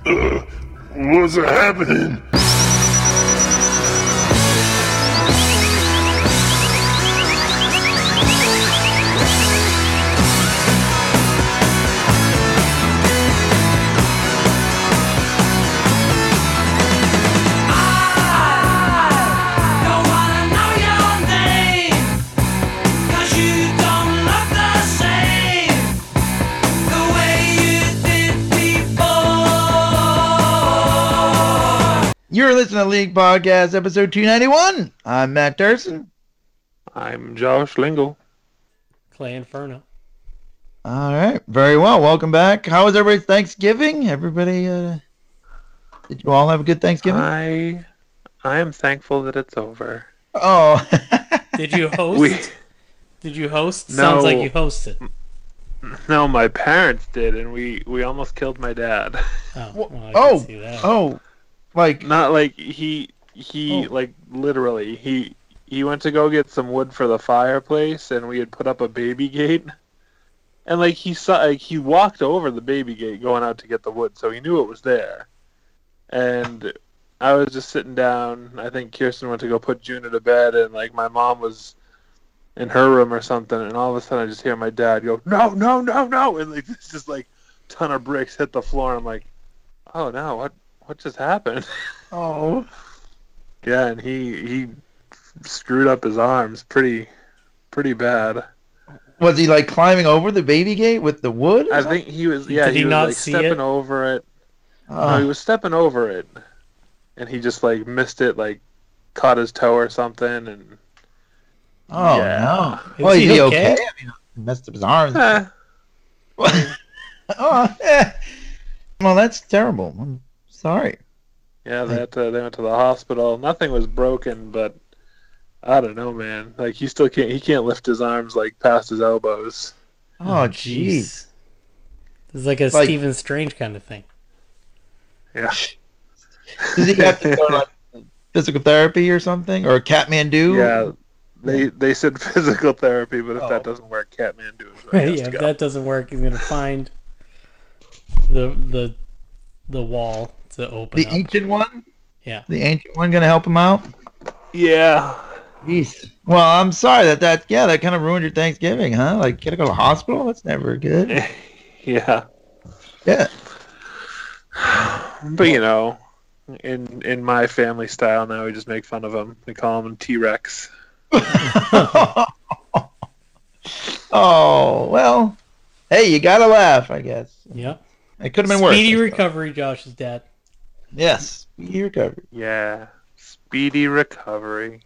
What's happening? You're listening to League Podcast, episode 291. I'm Matt Durson. I'm Josh Lingle. Clay Inferno. All right, very well. Welcome back. How was everybody's Thanksgiving? Everybody, did you all have a good Thanksgiving? I am thankful that it's over. Oh. Did you host? Did you host? No. Sounds like you hosted. No, my parents did, and we almost killed my dad. Oh, well, I can see that. Like Not like he like literally he went to go get some wood for the fireplace, and we had put up a baby gate, and like he walked over the baby gate going out to get the wood, so he knew it was there. And I was just sitting down. I think Kirsten went to go put Juna to bed, and like my mom was in her room or something, and all of a sudden I just hear my dad go, "No, no, no, no!" And like this just like ton of bricks hit the floor. I'm like, "Oh no, what just happened?" Oh. Yeah, and he screwed up his arms pretty bad. Was he like climbing over the baby gate with the wood? I think he was. Yeah, Did he was not like see stepping it? over it. Oh. No, he was stepping over it, and he just like missed it, like caught his toe or something, and Oh, yeah. no. Well, is he he okay? okay? I mean, he messed up his arms. Eh, Oh, well, that's terrible. I'm sorry. yeah. They went to the hospital. Nothing was broken, but I don't know, man. Like he still can't. He can't lift his arms like past his elbows. Oh, jeez. This is like a Like- Stephen Strange kind of thing. Yeah. Does he have to go to like physical therapy or something? Or Kathmandu? Yeah. They said physical therapy, but if Oh. that doesn't work, Kathmandu is where he has Yeah, to if go. that doesn't work, he's gonna find the wall to open The up. ancient one? Yeah. The ancient one gonna help him out? Yeah. Jeez. Well, I'm sorry that kind of ruined your Thanksgiving, huh? Like, gotta go to the hospital? That's never good. Yeah. Yeah. But you know, in my family style now, we just make fun of him. We call him T-Rex. Oh, well. Hey, you gotta laugh, I guess. Yep. It could have been worse. Speedy recovery, Josh's dad. Yes. Speedy recovery. Yeah. Speedy recovery.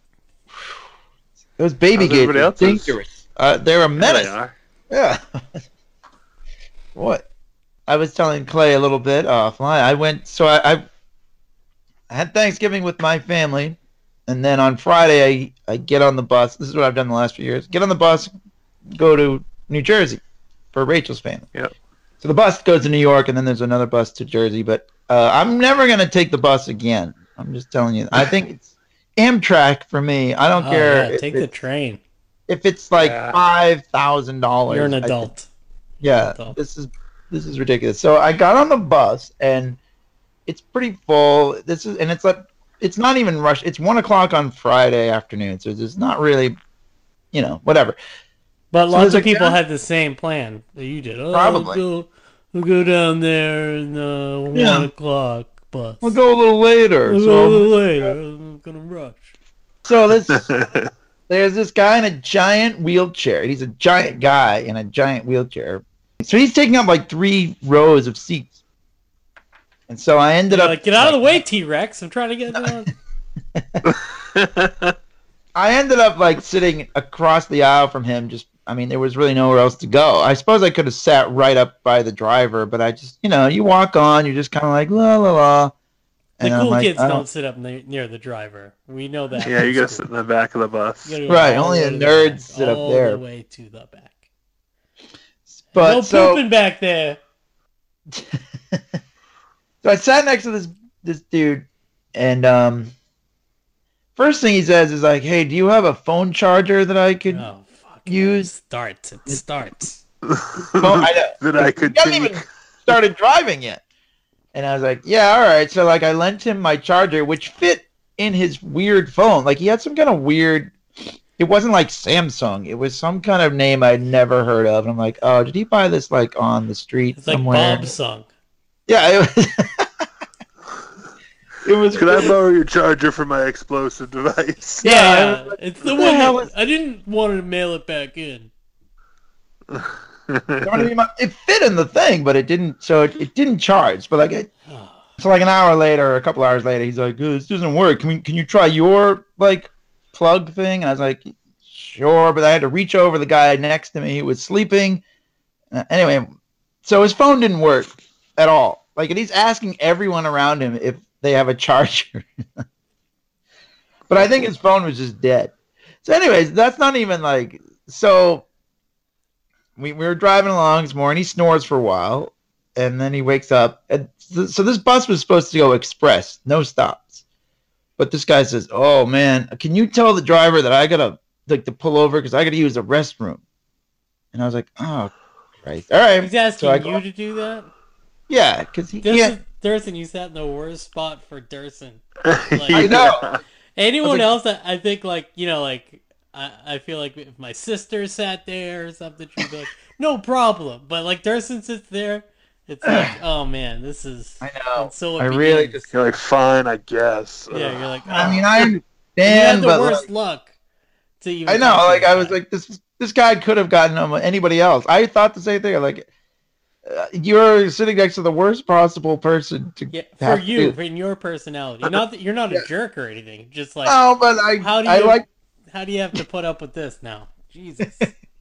Those baby How's gates everybody are else's? dangerous. They're a There menace. they are. Yeah. What? I was telling Clay a little bit offline. I had Thanksgiving with my family, and then on Friday I get on the bus. This is what I've done the last few years. Get on the bus, go to New Jersey for Rachel's family. Yep. So the bus goes to New York, and then there's another bus to Jersey. But I'm never going to take the bus again. I'm just telling you. I think it's Amtrak for me. I don't care. Yeah, if take the train. if it's like Yeah. $5,000. You're an I think- adult. yeah, Adult. this is ridiculous. So I got on the bus and it's pretty full. It's not even rush. It's 1:00 on Friday afternoon, so it's not really, whatever. But So lots there's of a people guy- had the same plan that you did. Oh, Probably. We'll go down there in the Yeah. 1:00 bus. We'll go a little later. We'll go a little later. I'm gonna rush. So there's this guy in a giant wheelchair. He's a giant guy in a giant wheelchair. So he's taking up like 3 rows of seats. And so I ended You're up like, get out of the way, T-Rex. I'm trying to get on. I ended up like sitting across the aisle from him. There was really nowhere else to go. I suppose I could have sat right up by the driver, but I just, you walk on, you're just kind of like, la, la, la. The And I'm cool like, kids I don't sit up near the driver. We know that. Yeah, from you gotta school. sit in the back of the bus. You gotta go Right, all only the the way to nerds back, sit up all there. the way to the back. But No so, pooping back there. so I sat next to this dude, and first thing he says is like, "Hey, do you have a phone charger that I could Oh, fuck. use?" It starts. Phone, I know. That I could He hasn't take. even started driving yet. And I was like, yeah, all right. So like I lent him my charger, which fit in his weird phone. Like he had some kind of weird. It wasn't like Samsung. It was some kind of name I'd never heard of. And I'm like, oh, did he buy this like on the street It's like somewhere? Bob's song. Yeah, it was. It was. Could I borrow your charger for my explosive device? Yeah, it's the what the one hell that is- I didn't want to mail it back in. You know what I mean? It fit in the thing, but it didn't. So it didn't charge. But like, so like an hour later, or a couple hours later, he's like, "This doesn't work. Can you try your like plug thing?" And I was like, "Sure," but I had to reach over the guy next to me who was sleeping. Anyway, so his phone didn't work at all. Like, and he's asking everyone around him if they have a charger. But I think his phone was just dead. So, anyways, that's not even like so. We were driving along this morning. He snores for a while, and then he wakes up. And so this bus was supposed to go express, no stops. But this guy says, "Oh man, can you tell the driver that I gotta like to pull over because I gotta use the restroom?" And I was like, "Oh, Christ! All right." He's asking So I you to do that? Yeah, because he can't. Durson, you sat in the worst spot for Durson. I know. Anyone like- else that I think like, you know, like I feel like if my sister sat there or something, she'd be like, no problem. But like Durson sits there, it's like, oh man, this is. I know. and so it I really begins. just. You're like, fine, I guess. Yeah, you're like. I oh. mean, I And you had understand, the but worst like, luck. To even I know. talk to Like this I was guy. like, this guy could have gotten anybody else. I thought the same thing. Like, you're sitting next to the worst possible person to. Yeah, for have to you, do- in your personality. Not that you're not a jerk or anything. Just like, No, but how do I you like. how do you have to put up with this now? Jesus.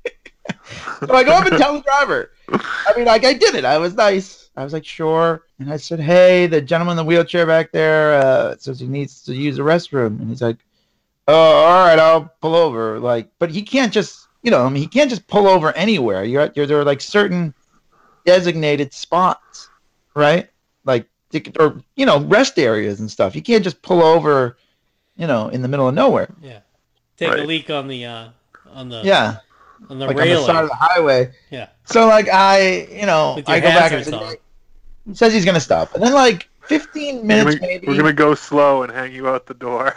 So I go up and tell the driver. I mean, like I did it. I was nice. I was like, sure. And I said, hey, the gentleman in the wheelchair back there says he needs to use the restroom. And he's like, oh, all right, I'll pull over. Like, but he can't just, you know, I mean, he can't just pull over anywhere. There are like certain designated spots, right? Like, or you know, rest areas and stuff. You can't just pull over, you know, in the middle of nowhere. Yeah. Take a Right. leak on the Yeah, on the like on the railing. side of the highway. Yeah. So like you know, With your I go back and hazards on. he says he's gonna stop, and then like 15 minutes maybe, We're gonna go slow and hang you out the door.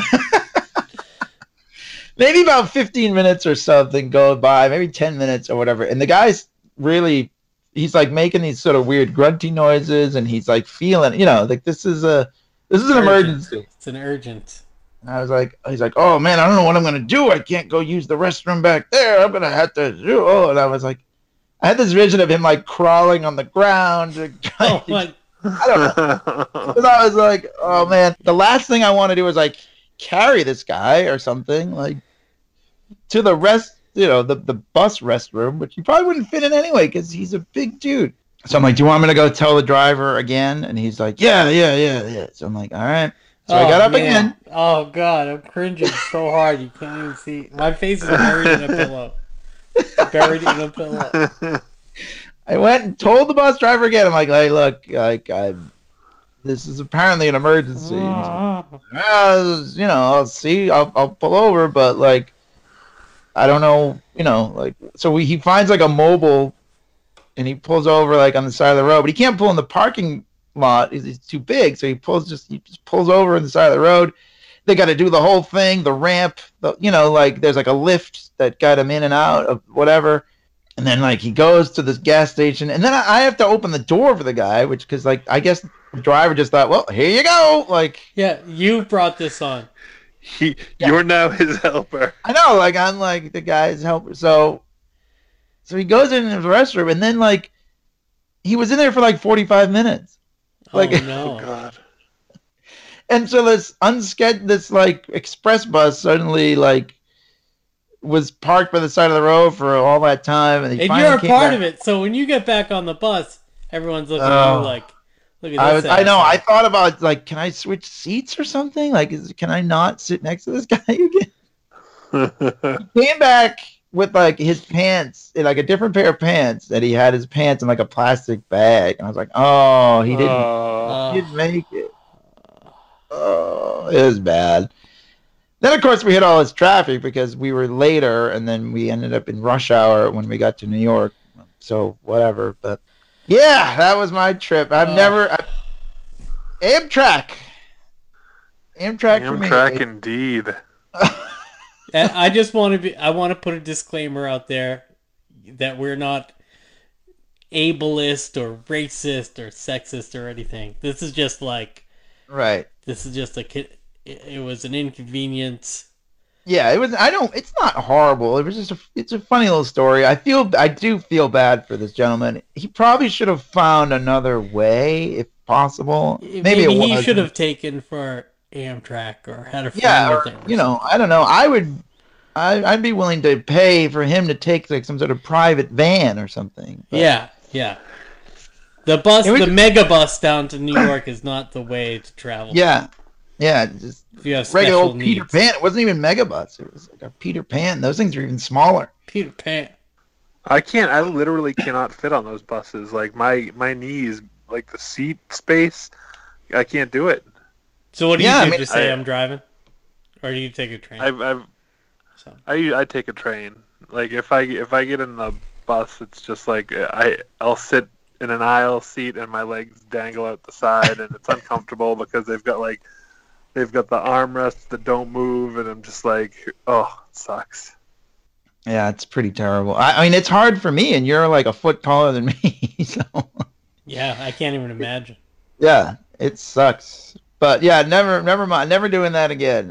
maybe about 15 minutes or something go by, maybe 10 minutes or whatever, and the guy's really, he's like making these sort of weird grunty noises, and he's like feeling, you know, like this is an Urgent. emergency. It's an urgent. And I was like, he's like, oh man, I don't know what I'm gonna do. I can't go use the restroom back there. I'm gonna have to do. Oh, and I was like, I had this vision of him like crawling on the ground. Oh my! I don't know. Because I was like, oh man, the last thing I want to do is like carry this guy or something like to the the bus restroom, which he probably wouldn't fit in anyway because he's a big dude. So I'm like, do you want me to go tell the driver again? And he's like, yeah. So I'm like, all right. So I got up man. again. Oh god, I'm cringing so hard you can't even see. My face is buried in a pillow. Buried in a pillow. I went and told the bus driver again. I'm like, hey, look, like, this is apparently an emergency. He's like, you know, I'll see. I'll pull over, but like, I don't know, you know, like, so he finds like a mobile, and he pulls over like on the side of the road, but he can't pull in the parking lot. He's too big, so he just pulls over on the side of the road. They got to do the whole thing, the ramp, you know, like there's like a lift that got him in and out of whatever. And then like he goes to this gas station, and then I have to open the door for the guy, which because like I guess the driver just thought, well, here you go, like Yeah, you brought this on. You're now his helper. I know, like I'm like the guy's helper. So he goes in the restroom, and then like he was in there for like 45 minutes. Like, Oh no! Oh God. And so this like express bus suddenly like was parked by the side of the road for all that time, and And you're a part of it, so when you get back on the bus, everyone's looking at you like, "Look at this." I know. asshole." I thought about like, can I switch seats or something? Like, can I not sit next to this guy again? He came back with like his pants, like a different pair of pants that he had his pants in like a plastic bag, and I was like, oh, he didn't make it. Oh, it was bad. Then of course we hit all this traffic because we were later, and then we ended up in rush hour when we got to New York. So whatever, but yeah, that was my trip. Amtrak. Amtrak for me. Amtrak indeed. And I just want to I want to put a disclaimer out there that we're not ableist or racist or sexist or anything. This is just like, Right. this is just it was an inconvenience. Yeah, it was. It's not horrible. It was just. It's a funny little story. I do feel bad for this gentleman. He probably should have found another way, if possible. Maybe it he was. should have taken for Amtrak or had a friend Yeah, with or, him. I don't know. I'd be willing to pay for him to take like some sort of private van or something. But, Yeah. The bus, It was- the mega bus down to New York is not the way to travel. Yeah, just If you have regular special old needs. Peter Pan. It wasn't even Megabus. It was like a Peter Pan. Those things are even smaller. Peter Pan. I literally cannot fit on those buses. Like my knees, like the seat space, I can't do it. So what do Yeah, you I do? mean, Just say I'm driving? Or do you take a train? I take a train. Like if I get in the bus, it's just like I'll sit in an aisle seat and my legs dangle out the side, and it's uncomfortable because they've got the armrests that don't move, and I'm just like, oh, it sucks. Yeah, it's pretty terrible. I mean, it's hard for me, and you're like a foot taller than me, so Yeah, I can't even imagine. yeah, it sucks. But yeah, never mind. Never doing that again.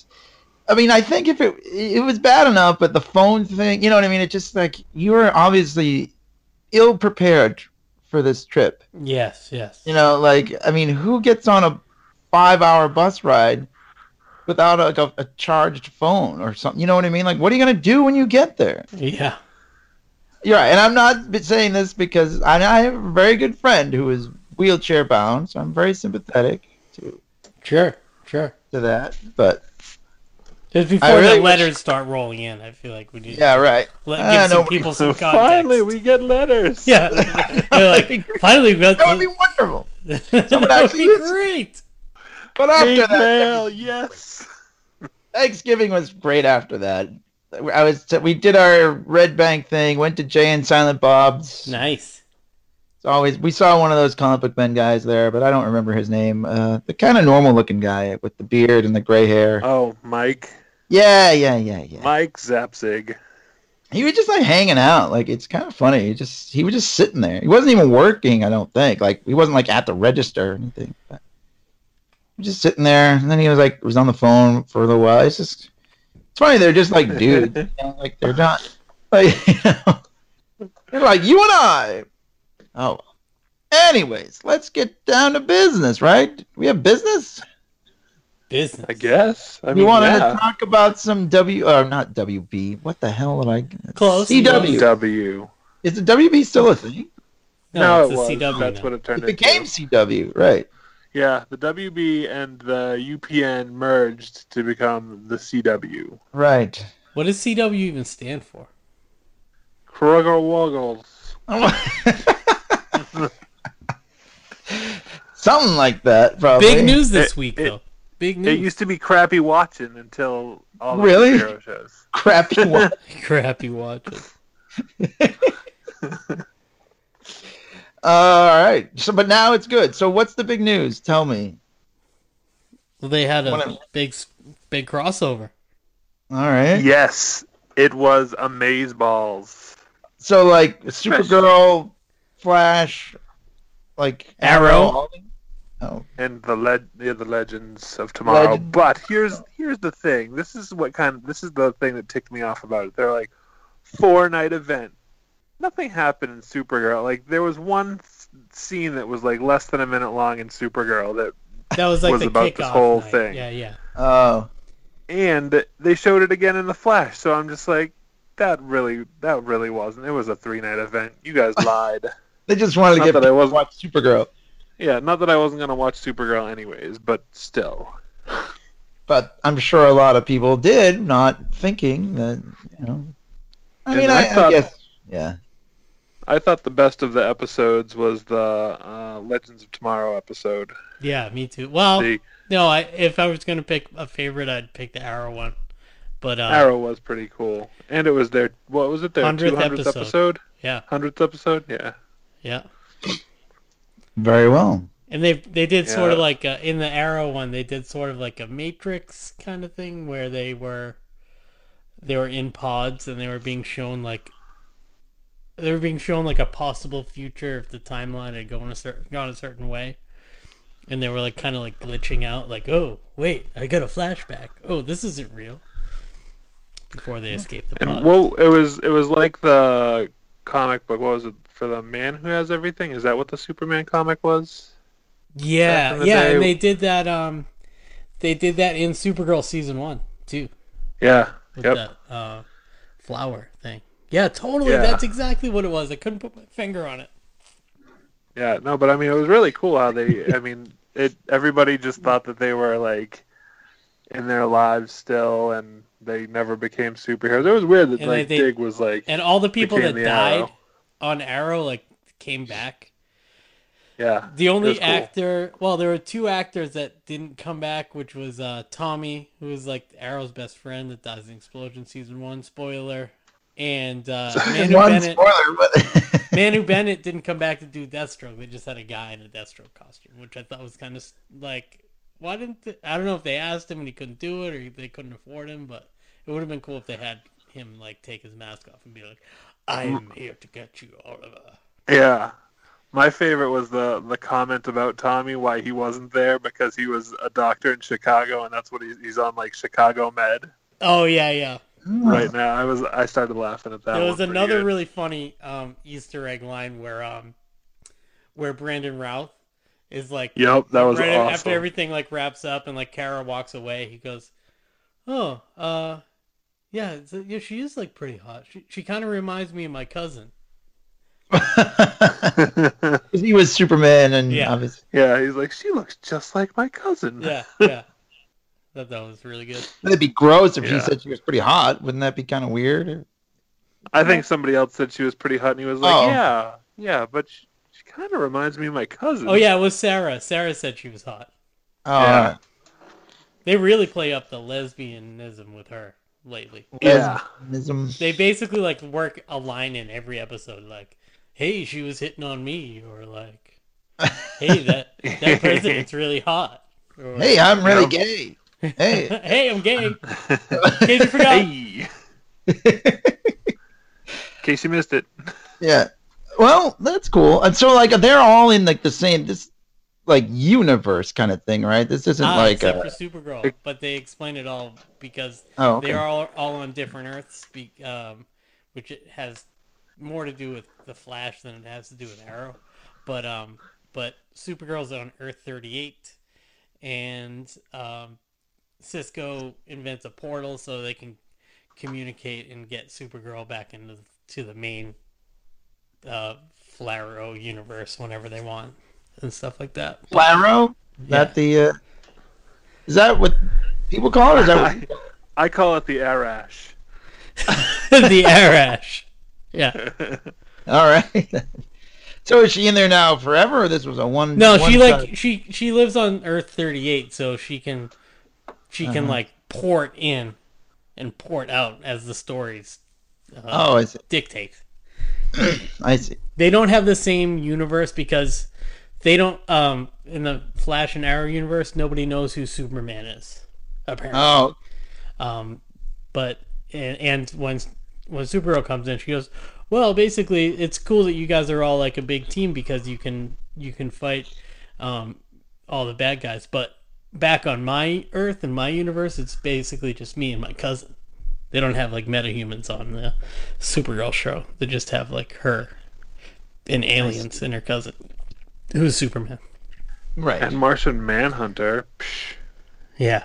I mean, I think if it was bad enough, but the phone thing, you know what I mean? It's just like you were obviously ill prepared for this trip. Yes. You know, like I mean, who gets on a 5-hour bus ride without a charged phone or something? You know what I mean? Like, what are you gonna do when you get there? Yeah. You're right, and I'm not saying this because I have a very good friend who is wheelchair bound, so I'm very sympathetic to Sure. that. But Just before really the wish- letters start rolling in, I feel like we need yeah, to right. give some nobody- people some context. Finally, we get letters. Yeah. They're like, finally we got That would be wonderful. that would actually be listen. great. But after Hate that, mail, yes. Thanksgiving was great. After that, we did our Red Bank thing. Went to Jay and Silent Bob's. Nice. It's always we saw one of those comic book men guys there, but I don't remember his name. The kind of normal looking guy with the beard and the gray hair. Oh, Mike. Yeah. Mike Zapsig. He was just like hanging out. Like it's kind of funny. He was just sitting there. He wasn't even working. I don't think. Like he wasn't like at the register or anything. But he was just sitting there, and then he was on the phone for a little while. It's funny. They're just like dudes. You know, like they're not like they're like you and I. Oh. Anyways, let's get down to business, right? We have business. Business. I guess. I You mean, wanted yeah. to talk about some not WB. What the hell did I? Close. CW. W. Is the WB still a thing? No, it it's was. the CW That's now. what it turned It became into. CW, right? Yeah, the WB and the UPN merged to become the CW. Right. What does CW even stand for? Kruggle Wuggles. Something like that, probably. Big news this It- week, it- though. Big It news. used to be crappy watching until all the Really? superhero shows. Crappy one. Crappy watches. All right. So, but now it's good. So, what's the big news? Tell me. Well, they had One a of- big crossover. All right. Yes, it was amazeballs. So, like Supergirl, Flash, like Arrow. Oh, And the Legends of Tomorrow. Legend- But here's the thing. This is the thing that ticked me off about it. They're like 4-night event. Nothing happened in Supergirl. Like there was one scene that was like less than a minute long in Supergirl That was like was the about kickoff this whole night. thing. Yeah. oh, and they showed it again in the Flash. So I'm just like, that really wasn't. It was a 3-night event. You guys lied. they just wanted to Not get that I people to wasn't- watch Supergirl. Yeah, not that I wasn't gonna watch Supergirl anyways, but still. But I'm sure a lot of people did, not thinking that, you know. I And mean, I I thought- guess, yeah. I thought the best of the episodes was the Legends of Tomorrow episode. Yeah, me too. Well, The no, if I was going to pick a favorite, I'd pick the Arrow one. But, Arrow was pretty cool, and it was their 100th 200th episode, yeah, 100th episode, yeah. yeah. Very well. And they did sort of like in the Arrow one, they did sort of like a Matrix kind of thing where they were in pods and they were being shown like a possible future if the timeline had gone a certain way, and they were like kind of like glitching out, like, oh wait, I got a flashback. Oh, this isn't real. Before they escaped the pod. And well, it was like the comic book. What was it for the Man Who Has Everything? Is that what the Superman comic was? Yeah, and they did that. They did that in Supergirl season 1 too. Yeah. With that flower thing. Yeah, totally. Yeah. That's exactly what it was. I couldn't put my finger on it. Yeah, no, but I mean, it was really cool how they. I mean, everybody just thought that they were like in their lives still, and they never became superheroes. It was weird that like Dig was like, and all the people that died on Arrow like came back. Yeah. The only actor, well, there were 2 actors that didn't come back, which was Tommy, who was like Arrow's best friend that dies in Explosion season 1, spoiler, and Manu Bennett didn't come back to do Deathstroke. They just had a guy in a Deathstroke costume, which I thought was kind of like, why didn't I don't know if they asked him and he couldn't do it or they couldn't afford him, but it would have been cool if they had him like take his mask off and be like, I am here to get you, Oliver. Yeah. My favorite was the comment about Tommy, why he wasn't there, because he was a doctor in Chicago, and that's what he's on, like, Chicago Med. Oh, yeah. Right now, I started laughing at that. There was another really funny Easter egg line where Brandon Routh is like, yep, that was awesome. After everything like wraps up and like Kara walks away, he goes, "Oh, yeah, she is like pretty hot. She kind of reminds me of my cousin." He was Superman, and obviously, he's like, she looks just like my cousin. Yeah. That was really good. It'd be gross if she said she was pretty hot. Wouldn't that be kind of weird? I think somebody else said she was pretty hot, and he was like, yeah, but she kind of reminds me of my cousin. Oh yeah, it was Sarah. Sarah said she was hot. Oh, yeah. They really play up the lesbianism with her lately. Yeah, they basically like work a line in every episode, like, "Hey, she was hitting on me," or like, "Hey, that president's really hot." Or, "Hey, I'm really gay." Hey, hey, I'm gay. In case you forgot. Hey. In case you missed it. Yeah. Well, that's cool. And so, like, they're all in like the same like universe kind of thing, right? This isn't like except for Supergirl, but they explain it all because they are all on different Earths, which it has more to do with the Flash than it has to do with Arrow. But Supergirl's on Earth 38, and Cisco invents a portal so they can communicate and get Supergirl back into the main Flaro universe whenever they want and stuff like that. Flaro? Is that what people call it? Is that I call it the Arash. The Arash. Yeah. All right. So is she in there now forever, or this was a one? No, she lives on Earth 38, so she can like port in and port out as the stories I see. dictate. I see. They don't have the same universe because they don't in the Flash and Arrow universe, nobody knows who Superman is, apparently. Oh. But and when Supergirl comes in, she goes, "Well, basically, it's cool that you guys are all like a big team because you can fight all the bad guys. But back on my Earth and my universe, it's basically just me and my cousin. They don't have like metahumans on the Supergirl show. They just have like her and aliens and her cousin, who's Superman, right? And Martian Manhunter. Yeah."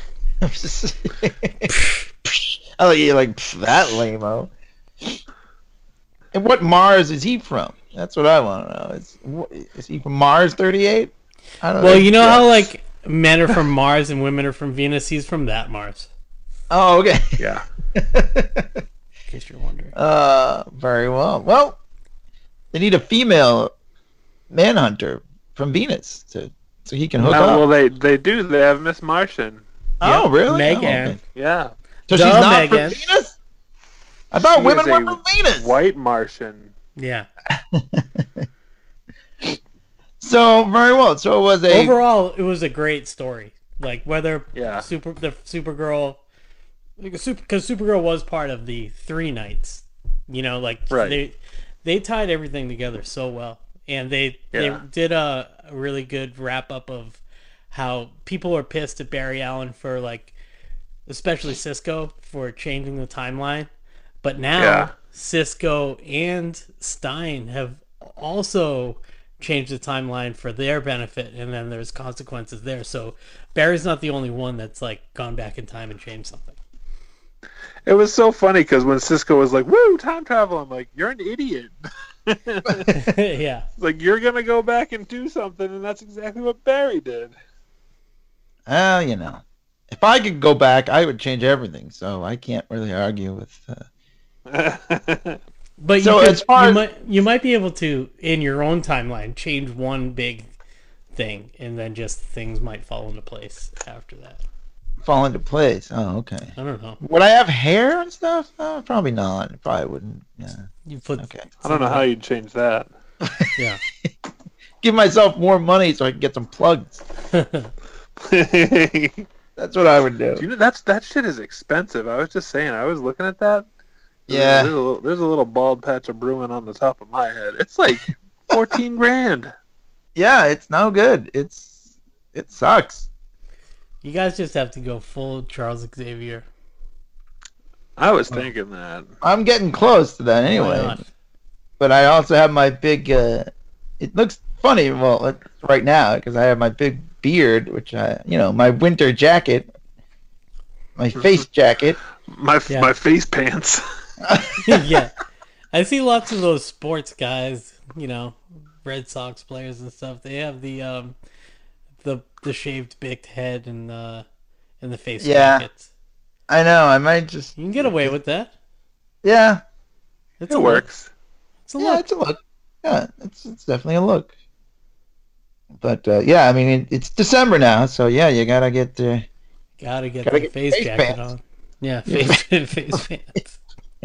Oh, you like that lame-o. And what Mars is he from? That's what I want to know. Is he from Mars 38? I don't know. Well, you know how like men are from Mars and women are from Venus? He's from that Mars. Oh, okay. Yeah. In case you're wondering. Very well. Well, they need a female Manhunter from Venus so he can hook up. Well, they do. They have Miss Martian. Oh, really? Megan. Oh, okay. Yeah. So she's not from Venus? I thought women were from Venus. White Martian. Yeah. So very well. So it was a Overall, it was a great story. Like whether Yeah. Supergirl, because Supergirl was part of the 3 nights. Like Right. they tied everything together so well, and they did a really good wrap up of how people are pissed at Barry Allen for especially Cisco for changing the timeline, but now Yeah. Cisco and Stein have also changed the timeline for their benefit, and then there's consequences there. So Barry's not the only one that's gone back in time and changed something. It was so funny because when Cisco was like, "Woo, time travel," I'm like, "You're an idiot." Yeah. Like you're gonna go back and do something, and that's exactly what Barry did. well, if I could go back, I would change everything. So I can't really argue with. But So as far as- you might be able to, in your own timeline, change one big thing, and then just things might fall into place after that. Fall into place. Oh, okay. I don't know. Would I have hair and stuff? Probably not. Probably wouldn't. Yeah. You put Okay. I don't know how you'd change that. Yeah. Give myself more money so I can get some plugs. Do That's what I would do. you know that shit is expensive? I was just saying. I was looking at that. Yeah. There's a little bald patch of Bruin on the top of my head. It's like 14 grand. Yeah, it's no good. It sucks. You guys just have to go full Charles Xavier. I was thinking that. I'm getting close to that Why anyway. not? But I also have my big. It looks funny. Well, right now because I have my big beard, which my winter jacket, my face jacket. My face pants. Yeah. I see lots of those sports guys, Red Sox players and stuff. They have the shaved big head and the face Yeah. jackets. I know. I might just. You can get away with that. Yeah. It's It a works. Look. It's a Yeah, look. it's a look. Yeah, it's definitely a look. But yeah, I mean it's December now, so yeah, you gotta get. Gotta get Gotta the get face face jacket pants. on. Yeah, face pants.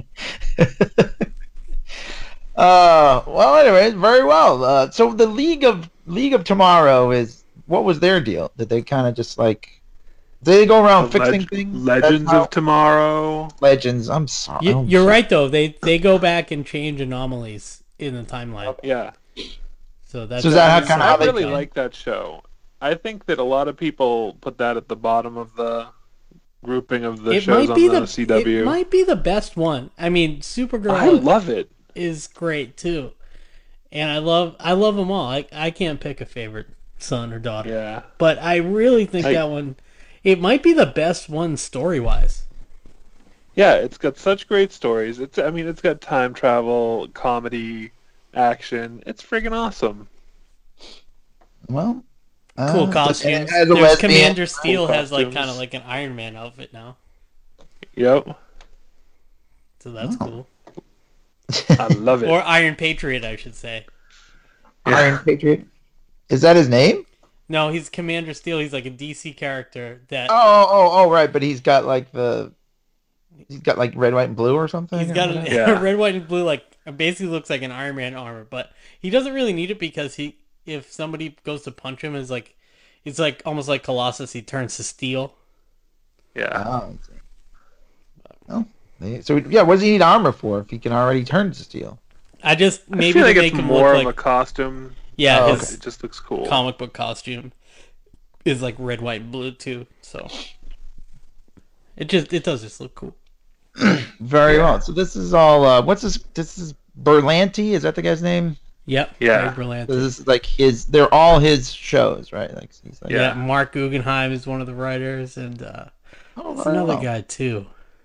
Well, anyways, very well. So the League of Tomorrow is what was their deal? Did they kind of just did they go around fixing things? Legends That's how- of Tomorrow. Legends. I'm sorry. You're right though. They go back and change anomalies in the timeline. Yeah. So that's So is that how I they really can- like that show. I think that a lot of people put that at the bottom of the grouping of the shows on the CW. It might be the best one. I mean, Supergirl I love it. is great too, and I love them all. I can't pick a favorite son or daughter, Yeah. but I really think that one, it might be the best one story wise. Yeah, it's got such great stories. It's got time travel, comedy, action. It's friggin' awesome. Well, Cool costumes. as a There's lesbian- Commander Steel Cool has costumes. kind of like an Iron Man outfit now, Yep. so that's Oh. cool. I love it. Or Iron Patriot, I should say. Iron Patriot. Is that his name? No, he's Commander Steel. He's like a DC character that Oh, right. But he's got he's got red, white, and blue or something. he's got Yeah. a red, white, and blue. Basically looks like an Iron Man armor, but he doesn't really need it because if somebody goes to punch him, it's almost like Colossus. He turns to steel. Yeah. Oh, so yeah, what does he need armor for if he can already turn to steel? I just I maybe feel to like make it's him more look of like a costume. yeah, Oh, his It just looks cool. comic book costume is like red, white, and blue too. So it does just look cool. Very well. So this is all. What's this? This is Berlanti. Is that the guy's name? Yep. Yeah. Greg Berlanti. So this is his. They're all his shows, right? He's like. Yeah, Yeah. Mark Guggenheim is one of the writers, and Oh, there's very another well. guy too.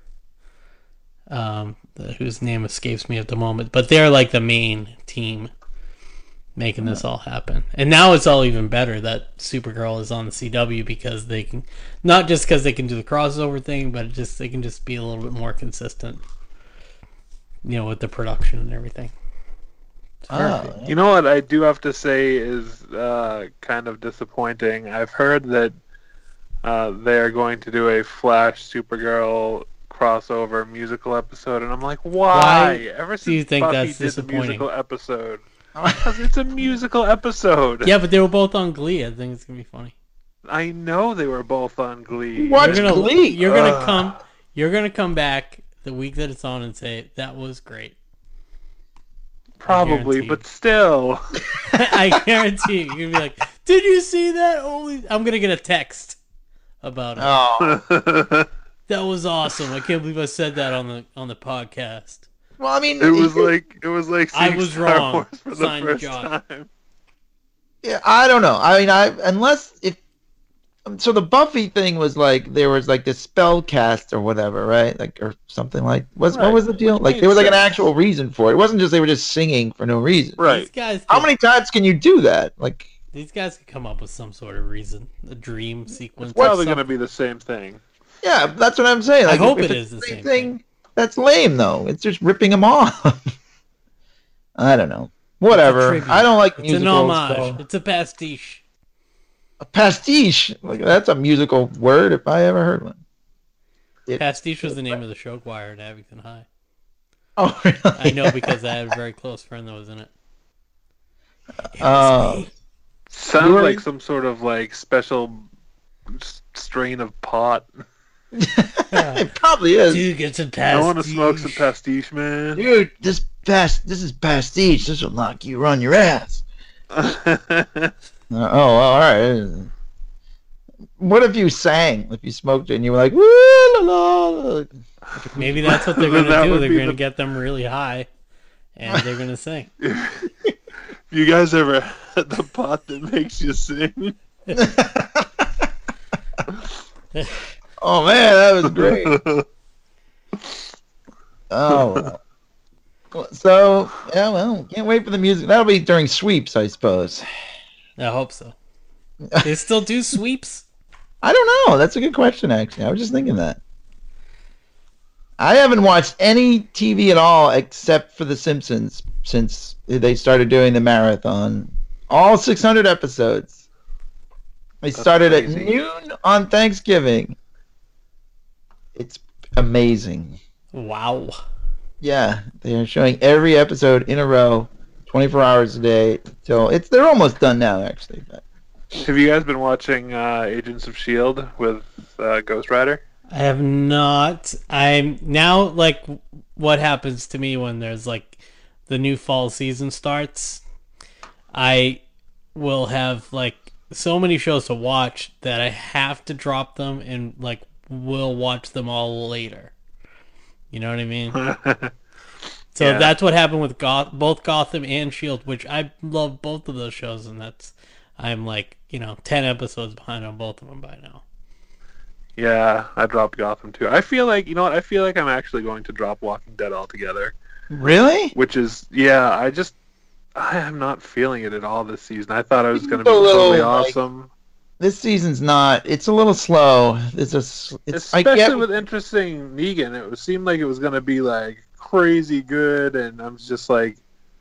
Whose name escapes me at the moment, but they're like the main team making this all happen. And now it's all even better that Supergirl is on the CW because they can, not just because they can do the crossover thing, but they can just be a little bit more consistent, with the production and everything. Oh, You know what I do have to say is kind of disappointing. I've heard that they're going to do a Flash Supergirl crossover musical episode, and I'm like, why? Why Ever since do you think Buffy that's did the disappointing? musical episode, Because it's a musical episode. Yeah, but they were both on Glee. I think it's gonna be funny. I know they were both on Glee. What? Glee? You're gonna come. You're gonna come back the week that it's on and say that was great. Probably, but still. I guarantee you. You're gonna be like, "Did you see that?" Holy! I'm gonna get a text about it. Oh. That was awesome. I can't believe I said that on the podcast. Well, I mean, it was like I seeing was Star wrong. Wars for the Signed first Josh. time. Yeah, I don't know. I mean, unless if so, the Buffy thing was like there was like this spell cast or whatever, right? Like or something like what was the deal? Like there was like an actual reason for it. It wasn't just they were just singing for no reason. Right. These guys. How many times can you do that? Like These guys could come up with some sort of reason, a dream sequence. It's probably going to be the same thing. yeah, that's what I'm saying. Like, I hope if it it's is the same thing. That's lame though. It's just ripping them off. I don't know. Whatever. tribute. I don't like It's musicals. an homage. so- It's a pastiche. A pastiche. Like, that's a musical word if I ever heard one. Pastiche was the name of the show choir at Abington High. Oh, really? I know because I had a very close friend that was in it. Sounds You're- like some sort of like special strain of pot. It probably is. Dude, get some pastiche. I want to smoke some pastiche, man. Dude, this is pastiche. This will knock you on your ass. All right. What if you sang? If you smoked it and you were like, woo la la. Maybe that's what they're That gonna do. would They're be gonna the- get them really high, and they're gonna sing. You guys ever had the pot that makes you sing? Oh man, that was great. Oh. So yeah, well, can't wait for the music. That'll be during sweeps, I suppose. I hope so. They still do sweeps? I don't know. That's a good question, actually. I was just thinking that. I haven't watched any TV at all except for The Simpsons since they started doing the marathon. All 600 episodes. They started at crazy. noon on Thanksgiving. It's amazing. Wow. Yeah, they are showing every episode in a row, 24 hours a day. Till they're almost done now, actually. But Have you guys been watching Agents of S.H.I.E.L.D. with Ghost Rider? I have not. I'm now like what happens to me when there's like the new fall season starts. I will have like so many shows to watch that I have to drop them and like will watch them all later. You know what I mean? So Yeah. that's what happened with both Gotham and S.H.I.E.L.D., which I love both of those shows, and I'm like 10 episodes behind on both of them by now. Yeah, I dropped Gotham too. I feel like, you know what? I feel like I'm actually going to drop Walking Dead altogether. really? Which is, I am not feeling it at all this season. I thought it was going to be A little, totally like, awesome. This season's not. It's a little slow. It's I Especially get with interesting Negan. It seemed like it was going to be like crazy good, and I'm just like,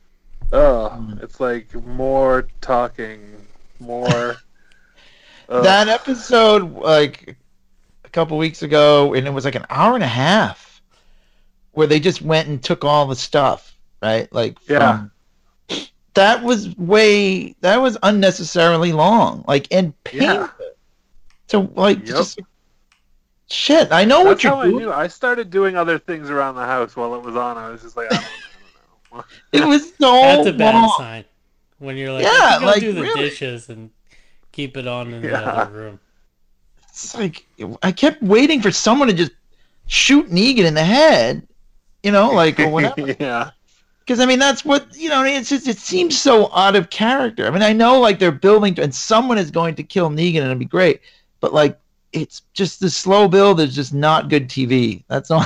it's like more talking, more. that episode like a couple weeks ago, and it was like an hour and a half, where they just went and took all the stuff, right? Like, Yeah. that was unnecessarily long, like, and painful. Yeah. So like, Yep. just shit. I know what That's how you're I doing. knew. I started doing other things around the house while it was on. I was just like, I don't know. It was so That's a bad long. sign. When you're like, Yeah, I can go like, do the really. dishes and keep it on in the Yeah. other room. It's like I kept waiting for someone to just shoot Negan in the head, like or whatever. Yeah. Because I mean, that's what it's just it seems so out of character. I mean, I know like they're building to, and someone is going to kill Negan and it'll be great, but like it's just the slow build is just not good TV. That's all,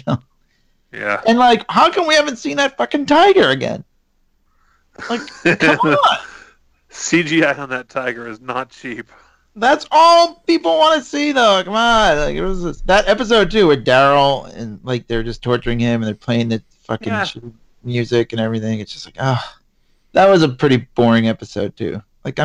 Yeah. And like, how come we haven't seen that fucking tiger again? Like, come on. CGI on that tiger is not cheap. That's all people want to see, though. Come on, like it was that episode too, where Daryl and like they're just torturing him and they're playing the fucking shitty music and everything. It's just like, that was a pretty boring episode too. Like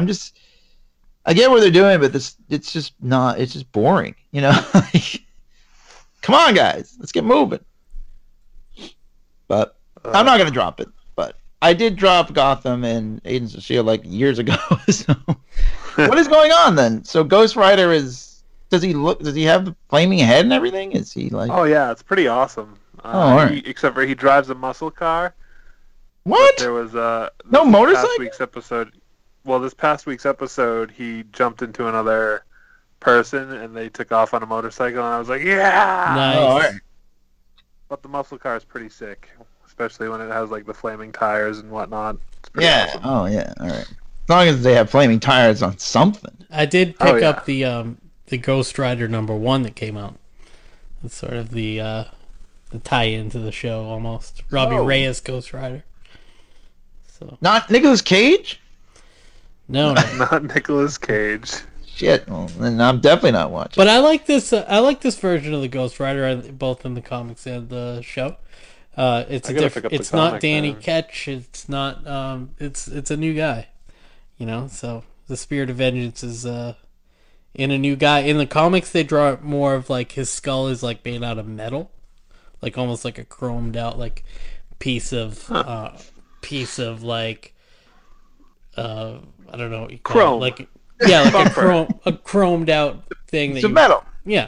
I get what they're doing, but it's just not. It's just boring, Like, come on, guys, let's get moving. But I'm not gonna drop it. But I did drop Gotham and Agents of Shield like years ago. So what is going on then? So Ghost Rider is does he have the flaming head and everything? Is he like Oh yeah, it's pretty awesome. all right. Except for he drives a muscle car. What? But there was No motorcycle? Past week's episode. Well, this past week's episode, he jumped into another person and they took off on a motorcycle, and I was like, yeah. Nice. Oh, all right. But the muscle car is pretty sick, especially when it has like the flaming tires and whatnot. It's pretty Yeah. awesome. Oh yeah. All right. As long as they have flaming tires on something. I did Oh, pick yeah. up the Ghost Rider #1 that came out. It's sort of the tie-in to the show almost. Robbie Oh. Reyes Ghost Rider. So Not Nicolas Cage? no. Not Nicolas Cage. Shit. Well, then I'm definitely not watching. But I like this. I like this version of the Ghost Rider, both in the comics and the show. It's I a gotta pick up the It's not comic Danny then. Ketch. It's not. It's a new guy. You know. So the Spirit of Vengeance is in a new guy. In the comics, they draw it more of like his skull is like made out of metal, like almost like a chromed out like piece of like I don't know what you call Chrome. it. Like yeah, like Bumper. a chromed out thing that It's a you metal. yeah.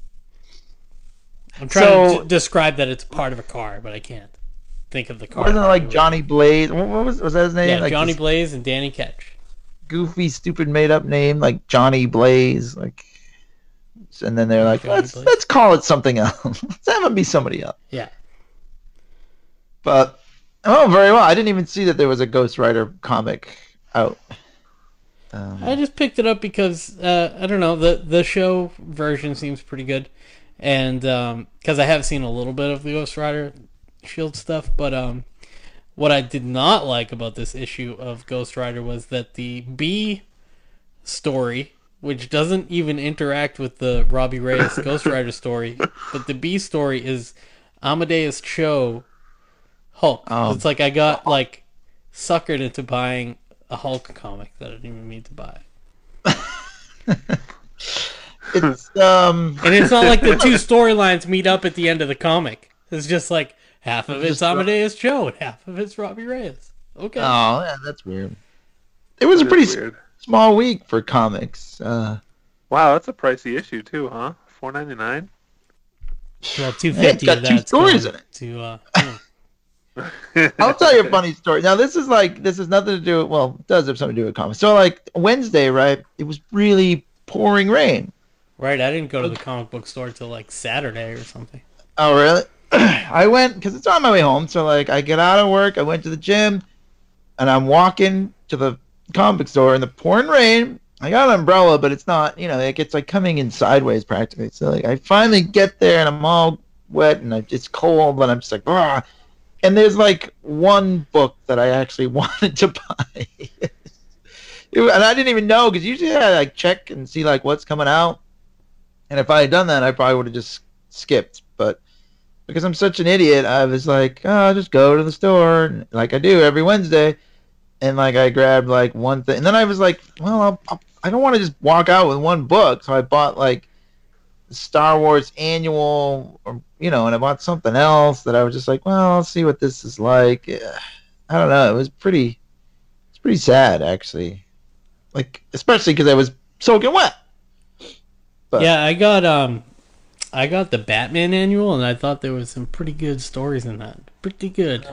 I'm trying So- to describe that it's part of a car, but I can't think of the car. Wasn't it like Johnny Blaze? What was that his name? Yeah, like Johnny this Blaze and Danny Ketch. goofy, stupid, made up name like Johnny Blaze, like. And then they're like, Johnny let's Blaze. let's call it something else. Let's have him be somebody else. Yeah. But oh, very well. I didn't even see that there was a Ghost Rider comic out. I just picked it up because I don't know, the show version seems pretty good, and because I have seen a little bit of the Ghost Rider Shield stuff, but what I did not like about this issue of Ghost Rider was that the B story, which doesn't even interact with the Robbie Reyes Ghost Rider story, but the B story is Amadeus Cho Hulk. Oh. It's like I got like suckered into buying a Hulk comic that I didn't even mean to buy. It's And it's not like the two storylines meet up at the end of the comic. It's just like half of it's Amadeus Cho and half of it's Robbie Reyes. Okay. oh yeah, that's weird. It was a pretty Weird. small week for comics. Wow, that's a pricey issue too, huh? $4.99. Well, Hey, $250 it's got of two that's stories going in it. to I'll tell you a funny story. Now this is nothing to do with, well, it does have something to do with comics. So like Wednesday, right? It was really pouring rain. right. I didn't go to the comic book store till like Saturday or something. Oh really? I went because it's on my way home. So like I get out of work, I went to the gym, and I'm walking to the comic book store in the pouring rain. I got an umbrella, but it's not, it gets like coming in sideways practically. So like I finally get there and I'm all wet and it's cold, but I'm just like, ah. And there's like one book that I actually wanted to buy. And I didn't even know, because usually I like check and see like what's coming out. And if I had done that, I probably would have just skipped. But because I'm such an idiot, I was like, oh, I'll just go to the store, and, like I do every Wednesday. And like I grabbed like one thing, and then I was like, well, I don't want to just walk out with one book, so I bought like the Star Wars annual, or and I bought something else that I was just like, well, I'll see what this is like. Yeah. I don't know. It's pretty sad actually, like especially because I was soaking wet. But- Yeah, I got the Batman annual, and I thought there was some pretty good stories in that. Pretty good.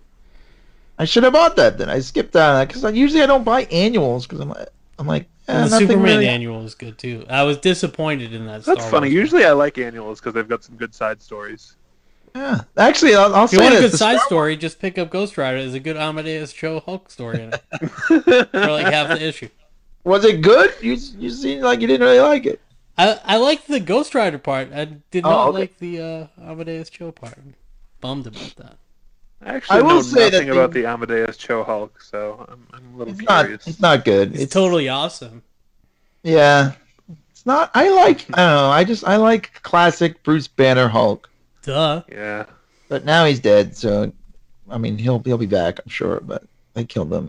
I should have bought that then. I skipped that because usually I don't buy annuals because I'm like And the nothing Superman really. annual is good too. I was disappointed in that. That's Star funny. Wars. Usually I like annuals because they've got some good side stories. Yeah, actually, I'll If you say want a this. good The side Star- story, just pick up Ghost Rider. There's a good Amadeus Cho Hulk story in it for like half the issue. Was it good? You seem like you didn't really like it. I liked the Ghost Rider part. I did Oh, not okay. like the Amadeus Cho part. I'm bummed about that. I actually I will know say that nothing the- about the Amadeus Cho Hulk, so I'm a little It's not. curious. It's not good. It's totally awesome. Yeah. It's not. I don't know. I like classic Bruce Banner Hulk, Duh. Yeah. but now he's dead. So, I mean, he'll be back, I'm sure. But they killed him.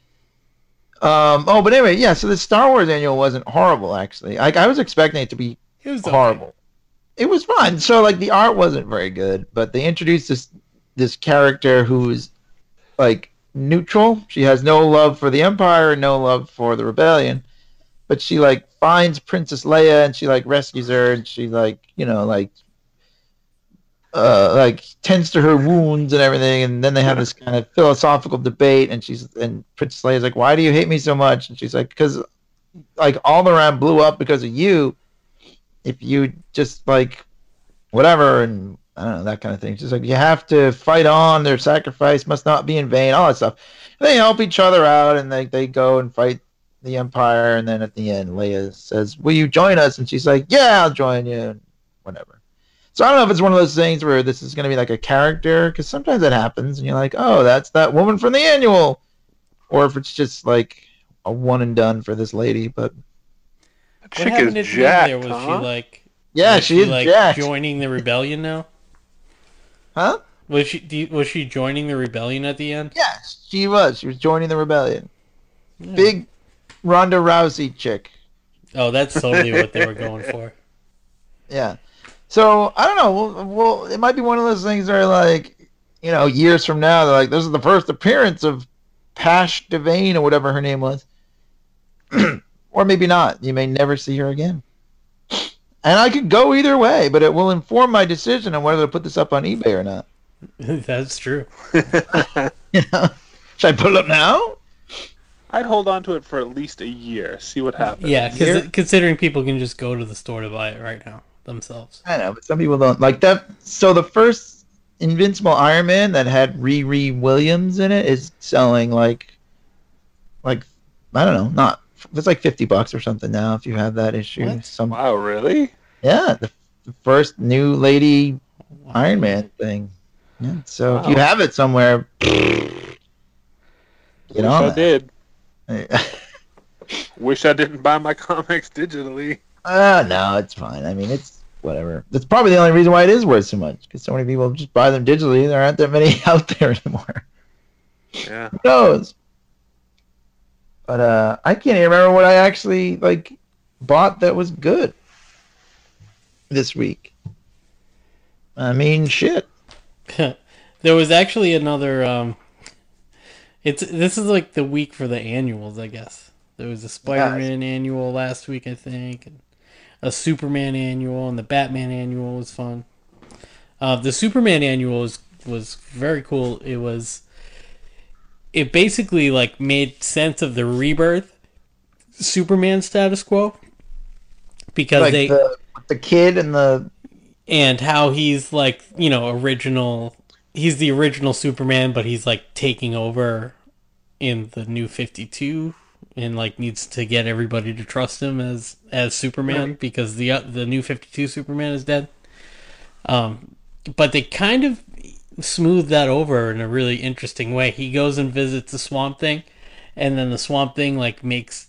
But anyway, yeah. So the Star Wars annual wasn't horrible, actually. I was expecting it to be It was okay. horrible. It was fun. So like the art wasn't very good, but they introduced this character who's like neutral. She has no love for the Empire, no love for the rebellion. But she like finds Princess Leia and she like rescues her and she like tends to her wounds and everything, and then they have this kind of philosophical debate, and Princess Leia's like, "Why do you hate me so much?" And she's like, "Because like Alderaan blew up because of you. If you just like whatever and I don't know that kind of thing." She's like, "You have to fight on. Their sacrifice must not be in vain." All that stuff. They help each other out, and they go and fight the Empire, and then at the end, Leia says, "Will you join us?" And she's like, "Yeah, I'll join you." And whatever. So I don't know if it's one of those things where this is going to be like a character, because sometimes that happens, and you're like, "Oh, that's that woman from the annual," or if it's just like a one and done for this lady. But That chick is jacked, Was huh? she like? yeah, was she is like jacked. joining the rebellion now? Huh? Was she joining the rebellion at the end? Yeah, she was. She was joining the rebellion. Yeah. Big Ronda Rousey chick. Oh, that's totally what they were going for. Yeah. So I don't know. Well, it might be one of those things where, like, years from now, they're like, "This is the first appearance of Pash Devane or whatever her name was," or maybe not. You may never see her again. And I could go either way, but it will inform my decision on whether to put this up on eBay or not. That's true. Should I put it up now? I'd hold on to it for at least a year, see what happens. Yeah, considering people can just go to the store to buy it right now themselves. I know, but some people don't like that. So the first Invincible Iron Man that had Riri Williams in it is selling like I don't know, not it's like $50 or something now if you have that issue. What? Wow, really? Yeah, the first new lady Iron Man thing. Yeah, so if you have it somewhere, get on I that. did. Wish I didn't buy my comics digitally. No, it's fine. I mean, it's whatever. That's probably the only reason why it is worth so much, because so many people just buy them digitally. There aren't that many out there anymore. Yeah. Who knows? But I can't even remember what I actually bought that was good this week. I mean, shit. There was actually another. This is like the week for the annuals, I guess. There was a Spider-Man annual last week, I think, and a Superman annual, and the Batman annual was fun. The Superman annual was very cool. It basically made sense of the rebirth Superman status quo, because the kid and how he's original. He's the original Superman, but he's taking over in the New 52 and needs to get everybody to trust him as Superman because the New 52 Superman is dead. But they kind of smooth that over in a really interesting way. He goes and visits the Swamp Thing, and then the Swamp Thing makes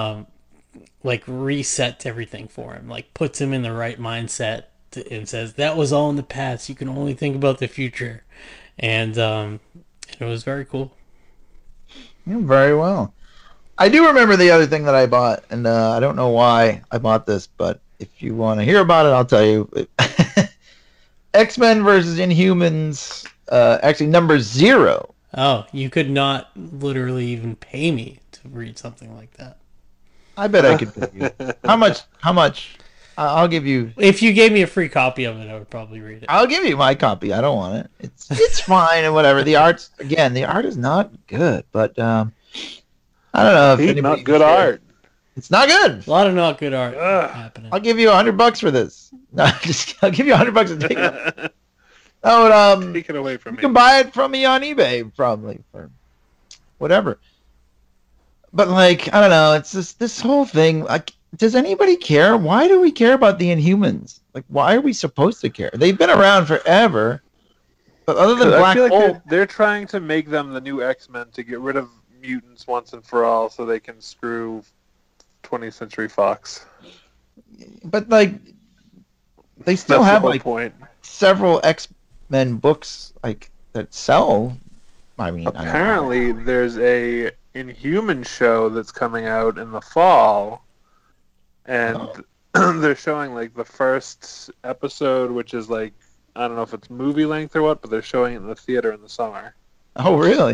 resets everything for him, puts him in the right mindset and says that was all in the past. You can only think about the future, and it was very cool. Yeah, very well. I do remember the other thing that I bought, and I don't know why I bought this, but if you want to hear about it, I'll tell you. X-Men versus Inhumans, actually number 0. Oh, you could not literally even pay me to read something like that. I bet I could pay you. How much? I'll give you. If you gave me a free copy of it, I would probably read it. I'll give you my copy. I don't want it. It's fine and whatever. The art is not good, but I don't know if anybody not good art. It's not good. A lot of not good art happening. I'll give you $100 for this. No, I'll give you $100 to take it. No, Take it away from you me. can buy it from me on eBay probably for whatever. But I don't know. It's just this whole thing. Does anybody care? Why do we care about the Inhumans? Why are we supposed to care? They've been around forever. But other than I Black feel like Bolt, they're trying to make them the new X-Men to get rid of mutants once and for all, so they can screw 20th Century Fox. but they still That's have the whole point. several X-Men books that sell. I mean, Apparently, there's a Inhuman show that's coming out in the fall, and they're showing the first episode, which is I don't know if it's movie length or what, but they're showing it in the theater in the summer. Oh, really?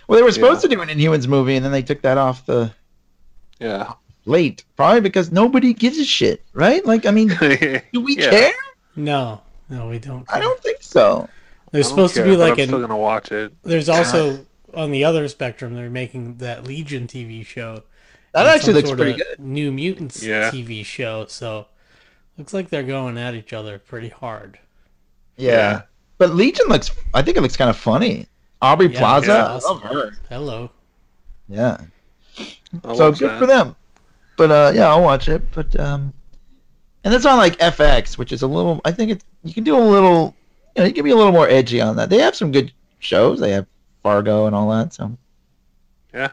Well, they were supposed to do an Inhumans movie, and then they took that off the plate, probably because nobody gives a shit, right? Like, I mean, do we care? No, we don't. I don't think so. There's supposed to be like I'm still gonna watch it. There's also on the other spectrum, they're making that Legion TV show. That actually looks pretty good. New Mutants TV show, so looks like they're going at each other pretty hard. Yeah. But Legion I think it looks kind of funny. Aubrey Plaza, awesome. I love her. Hello. Yeah. So good for them. But I'll watch it. But and it's on like FX, which is a little. I think you can do a little. You can be a little more edgy on that. They have some good shows. They have Fargo and all that. So. Yeah.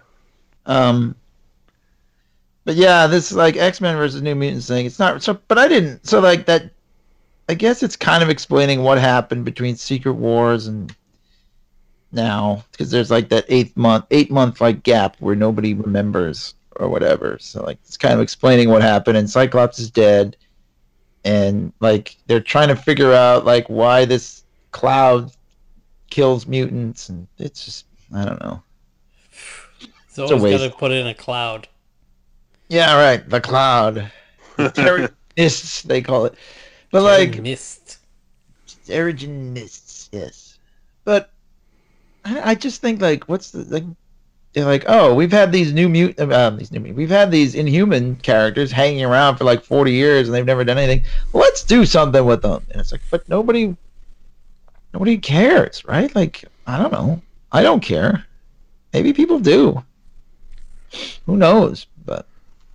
But yeah, this like X-Men versus New Mutants thing. It's not so. But I didn't. So like that. I guess it's kind of explaining what happened between Secret Wars and now, because there's like that 8-month like gap where nobody remembers or whatever. So like it's kind of explaining what happened, and Cyclops is dead, and like they're trying to figure out like why this cloud kills mutants, and it's just I don't know. It's always got to put in a cloud. Yeah, right. The cloud, the mists they call it, but like mist, Terrigen mists, yes, but. I just think like what's the like they're like we've had these we've had these Inhuman characters hanging around for like 40 years and they've never done anything. Let's do something with them. And it's like, but nobody cares, right? Like I don't know. I don't care. Maybe people do. Who knows? But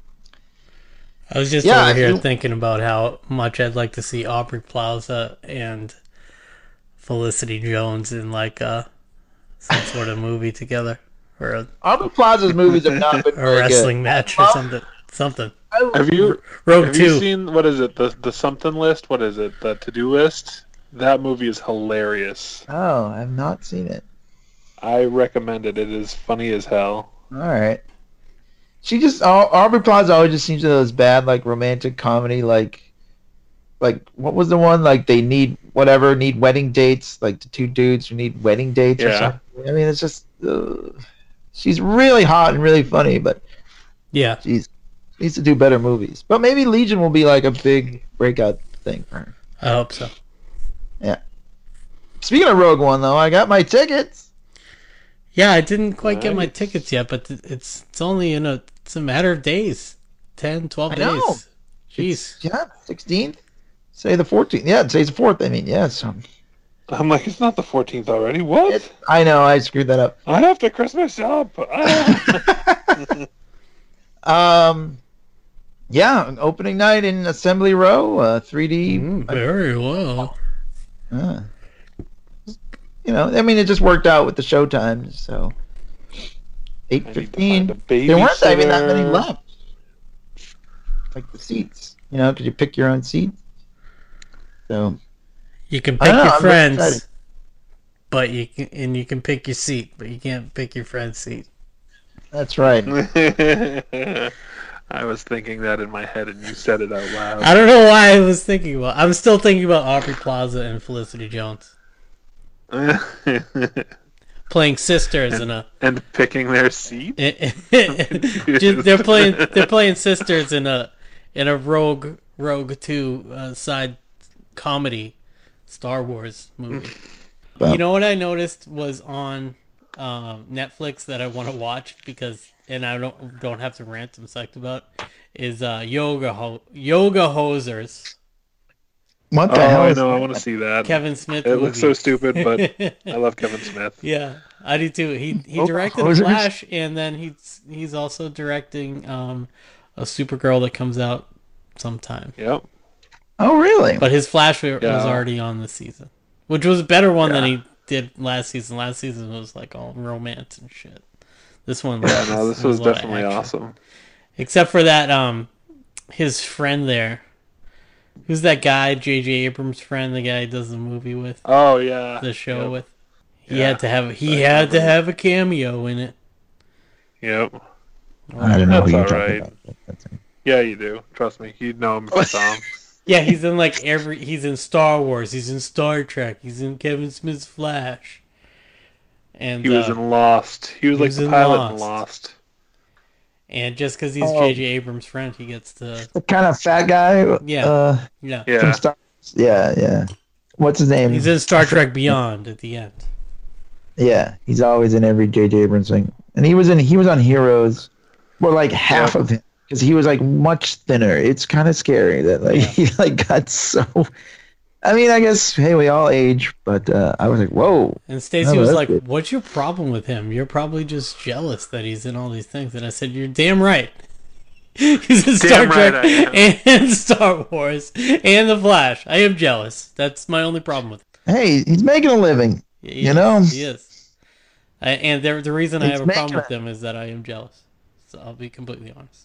I was just over here thinking about how much I'd like to see Aubrey Plaza and Felicity Jones in like some sort of movie together, or Aubrey Plaza's movies have not been a wrestling match or something. Have you Rogue 2? You seen what is it? The something list? What is it? The to-do list? That movie is hilarious. Oh, I've not seen it. I recommend it. It is funny as hell. All right. Aubrey Plaza always just seems to those bad like romantic comedy like what was the one like they need wedding dates, like the two dudes who need wedding dates or something. I mean, it's just she's really hot and really funny, but she needs to do better movies. But maybe Legion will be like a big breakout thing for her. I hope so. Yeah. Speaking of Rogue One, though, I got my tickets. Yeah, I didn't quite get my tickets yet, but it's only it's a matter of days, 10, 12 days. Know. Jeez. 16th. Say the 14th. Yeah, today's the 4th. I mean, yes. I'm like, it's not the 14th already. What? I know. I screwed that up. I have to Christmas shop. Yeah, opening night in Assembly Row, 3D. Very well. I mean, it just worked out with the show times, so 8:15. There weren't even that many left. Like the seats, because you pick your own seat. So you can pick your friends, but you can pick your seat, but you can't pick your friend's seat. That's right. I was thinking that in my head, and you said it out loud. I don't know why I was thinking about. I'm still thinking about Aubrey Plaza and Felicity Jones playing sisters and picking their seat. They're playing sisters in a Rogue 2 side comedy Star Wars movie. Well, you know what I noticed was on Netflix that I want to watch and I don't have to rant. I'm psyched about is Yoga Hosers. What the hell? I know. I want to see that. Kevin Smith. It looks so stupid, but I love Kevin Smith. Yeah, I do too. He directed Flash, and then he's also directing a Supergirl that comes out sometime. Yep. Oh, really? But his Flash was already on this season, which was a better one than he did last season. Last season was like all romance and shit. This one, this was definitely awesome. Except for that, his friend there. Who's that guy? J.J. Abrams' friend, the guy he does the movie with. Oh yeah, the show with. He had to have a cameo in it. Yep. I don't know. That's all right. Yeah, you do. Trust me, you'd know him if you saw him. Yeah, he's in he's in Star Wars, he's in Star Trek, he's in Kevin Smith's Flash. And He was in Lost. He was like the pilot in Lost. And just because he's J.J. Abrams' friend, he gets to... The kind of fat guy. Yeah. From Star Wars. Yeah. What's his name? He's in Star Trek Beyond at the end. Yeah, he's always in every J.J. Abrams thing, and he was on Heroes, well, like half of him, because he was like much thinner. It's kind of scary that like he like got so. I mean, I guess hey, we all age, but I was like, whoa. And Stacy was like, good. "What's your problem with him? You're probably just jealous that he's in all these things." And I said, "You're damn right." He's in Star Trek and Star Wars and The Flash. I am jealous. That's my only problem with him. Hey, he's making a living. He is. And the reason I have a problem with him is that I am jealous. So I'll be completely honest.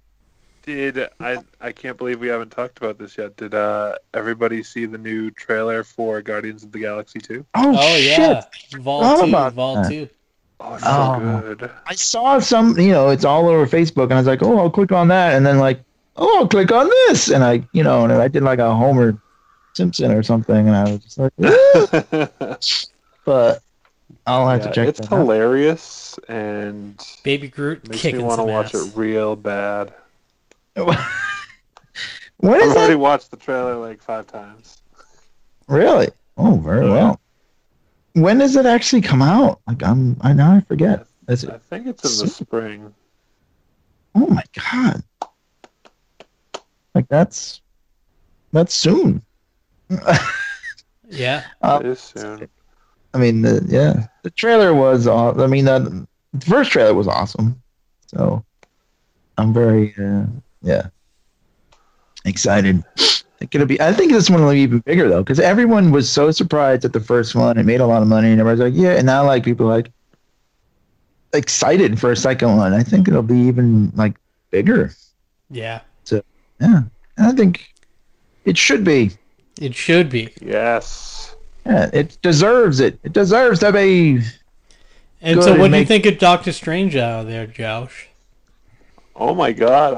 I can't believe we haven't talked about this yet. Did everybody see the new trailer for Guardians of the Galaxy 2? Oh shit. Yeah. Vol 2. Oh, so good. I saw some, it's all over Facebook, and I was like, oh, I'll click on that, and then like, oh, I'll click on this, and I, and I did like a Homer Simpson or something, and I was just like, but I'll have to check. It's hilarious, and Baby Groot makes me want to watch it real bad. I've already watched the trailer like 5 times. Really? Oh, very well. When does it actually come out? Like I forget. I think it's in the spring. Oh my god! Like that's soon. Yeah, it is soon. I mean, the trailer was awesome. I mean, the first trailer was awesome. So I'm very excited. I think this one will be even bigger though, because everyone was so surprised at the first one. It made a lot of money, and everybody's like, yeah. And now like people are like excited for a second one. I think it'll be even like bigger. Yeah. So yeah, and I think it should be. It should be. Yes. Yeah, it deserves it. It deserves to be. And so, what do you think of Doctor Strange out there, Josh? Oh my God,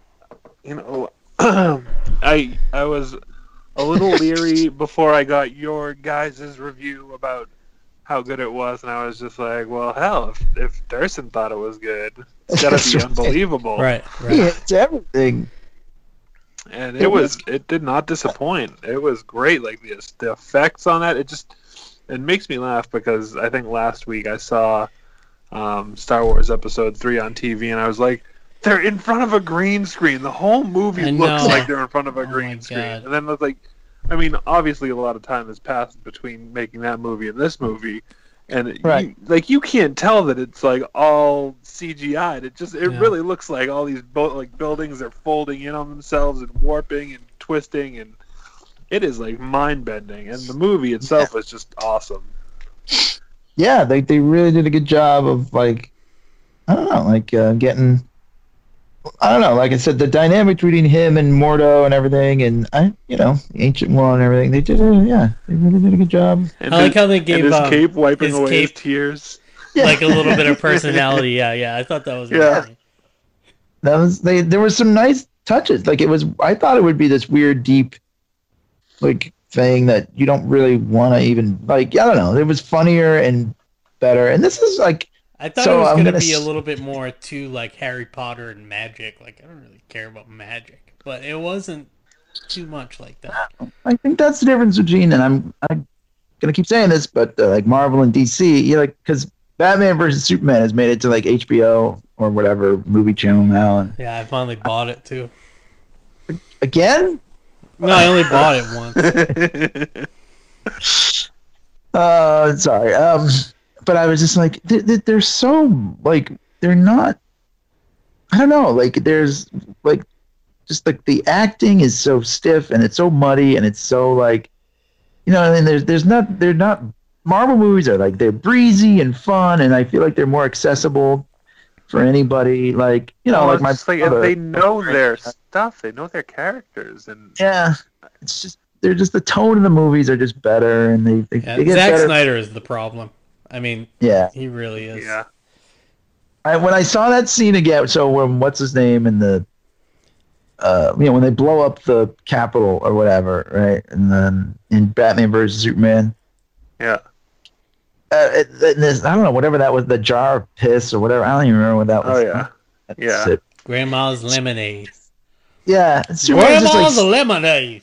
I was a little leery before I got your guys' review about how good it was, and I was just like, well, hell, if Durson thought it was good, it's gotta be unbelievable. Right. Yeah, it's everything. And it did not disappoint. It was great. Like the effects on that, it makes me laugh because I think last week I saw Star Wars Episode 3 on TV, and I was like, they're in front of a green screen. The whole movie looks like they're in front of a green screen. And then it's like, I mean, obviously a lot of time has passed between making that movie and this movie, and you can't tell that it's like all CGI'd. It really looks like all these buildings are folding in on themselves and warping and twisting, and it is like mind bending. And the movie itself is just awesome. Yeah, they really did a good job of like, I don't know, getting. I don't know. Like I said, the dynamic between him and Mordo and everything, and Ancient One and everything. They really did a good job. And I like how they gave his cape wiping away his tears, like a little bit of personality. Yeah. I thought that was really funny. That was there were some nice touches. Like it was. I thought it would be this weird, deep, like thing that you don't really want to even like. I don't know. It was funnier and better, and this is like. I thought it was going to be a little bit more to like Harry Potter and magic. Like I don't really care about magic, but it wasn't too much like that. I think that's the difference between, and I'm gonna keep saying this, but like Marvel and DC, because Batman versus Superman has made it to like HBO or whatever movie channel now. And yeah, I finally bought it too. Again? No, I only bought it once. Sorry. But I was just like, they're so, like, they're not, I don't know, like, there's, like, just, like, the acting is so stiff, and it's so muddy, and it's so, like, they're not, Marvel movies are, like, they're breezy and fun, and I feel like they're more accessible for anybody, like, like my brother. They know their stuff, they know their characters, and... Yeah, it's just, the tone of the movies are just better, and they get Zack better. Snyder is the problem. I mean, he really is. Yeah. When I saw that scene again, so when what's his name in the, when they blow up the Capitol or whatever, right, and then in Batman versus Superman. Yeah. I don't know, whatever that was, the jar of piss or whatever. I don't even remember what that was. Oh yeah. Yeah. It. Grandma's lemonade. Yeah. Superman's just Grandma's like, lemonade.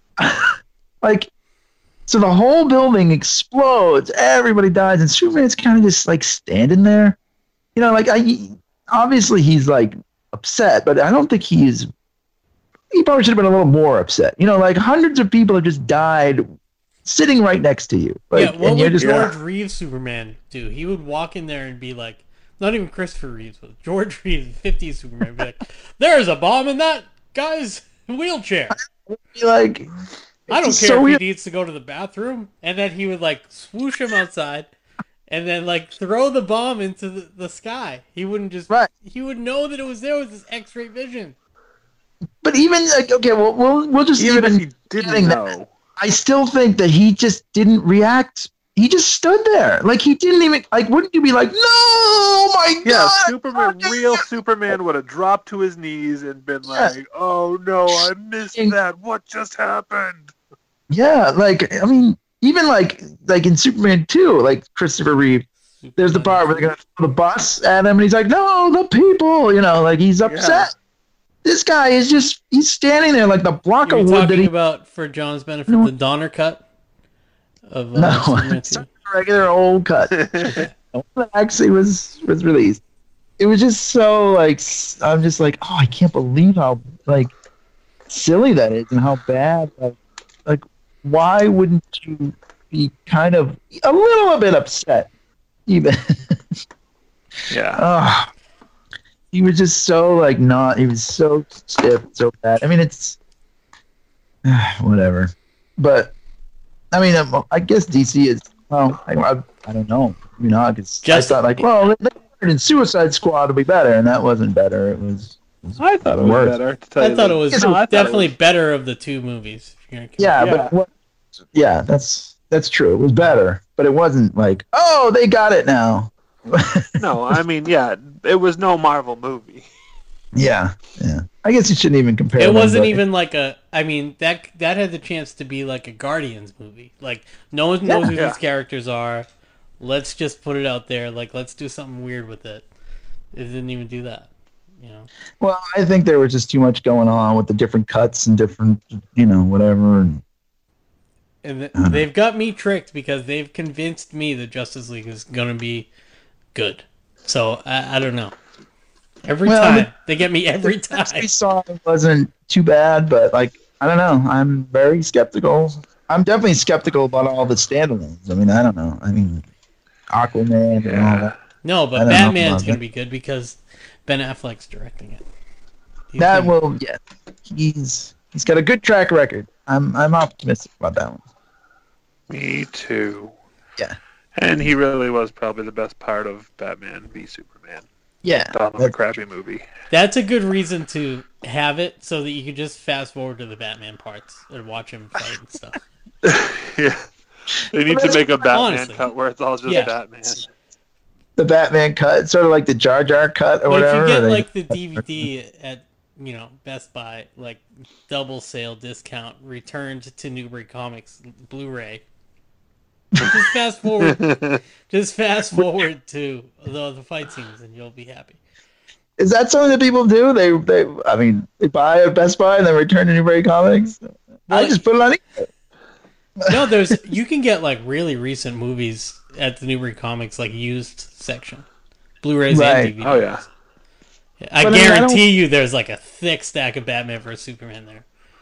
like, so the whole building explodes, everybody dies, and Superman's kind of just like standing there. You know, like obviously he's like upset, but I don't think he probably should have been a little more upset. You know, like hundreds of people have just died sitting right next to you. Like, Yeah, what and you're would just George Reeves Superman do? He would walk in there and be like, not even Christopher Reeves, but George Reeves, 50s Superman, be like, there's a bomb in that guy's wheelchair. be like, I don't it's care so if weird. he needs to go to the bathroom. And then he would like swoosh him outside and then like throw the bomb into the sky. He wouldn't just, Right. he would know that it was there with his x-ray vision. But even like, okay, well, we'll just Even if he getting didn't that- know. I still think that he just didn't react. He just stood there, like he didn't even like. Wouldn't you be like, no, my Yeah, God, Superman, real Superman would have dropped to his knees and been like, "Oh no, I missed that. What just happened?" Yeah, like I mean, even like in Superman 2, like Christopher Reeve, there's the part where they're gonna throw the bus at him, and he's like, no, the people, you know, like he's upset. This guy is he's standing there like the block You're of wood that talking he. about, for John's benefit, No. the Donner cut of No, Superman it's 2? a regular old cut. The one that actually was released. It was just so like I'm just like, oh, I can't believe how like silly that is and how bad. Like why wouldn't you be kind of a little bit upset even? Yeah. Oh, he was just so like not. He was so stiff, so bad. I mean, it's whatever. But I mean, I guess DC is. Well, I don't know. You know, because I thought like, well, in Suicide Squad will be better, and that wasn't better. It was. I thought it was worse. better. To tell I you thought the- it was No, I thought it definitely was- better of the two movies. If you're gonna Yeah, Yeah. but what? Yeah, that's true. It was better, but it wasn't like, oh, they got it now. No, I mean, yeah, it was no Marvel movie. Yeah. I guess you shouldn't even compare. It them, wasn't but- even like a. I mean, that had the chance to be like a Guardians movie. Like no one knows who Yeah. these characters are. Let's just put it out there. Like let's do something weird with it. It didn't even do that. You know. Well, I think there was just too much going on with the different cuts and different, whatever. And And they've got me tricked because they've convinced me that Justice League is gonna be good. So I don't know. Every time they get me every time. We saw it wasn't too bad, but like I don't know. I'm very skeptical. I'm definitely skeptical about all the standalones. I mean, I don't know. I mean, Aquaman and all that. No, I but don't know Batman's about gonna that. be good because Ben Affleck's directing it. That will, yeah. He's got a good track record. I'm optimistic about that one. Me too. Yeah. And he really was probably the best part of Batman v Superman. Yeah. Done on a crappy movie. That's a good reason to have it so that you can just fast forward to the Batman parts and watch him fight and stuff. Yeah. They need to make a Batman Honestly. cut where it's all just Yeah. Batman. The Batman cut, sort of like the Jar Jar cut or But if whatever. you get they- like the DVD at Best Buy, like double sale discount, returned to Newbury Comics Blu-ray. Just fast forward. Just fast forward to the fight scenes, and you'll be happy. Is that something that people do? They buy at Best Buy and then return to Newbury Comics. I Well, just put it on. No, you can get like really recent movies at the Newbury Comics like used section, Blu-rays Right. and DVDs. Oh, yeah. I But I mean, I guarantee you, there's like a thick stack of Batman vs Superman there.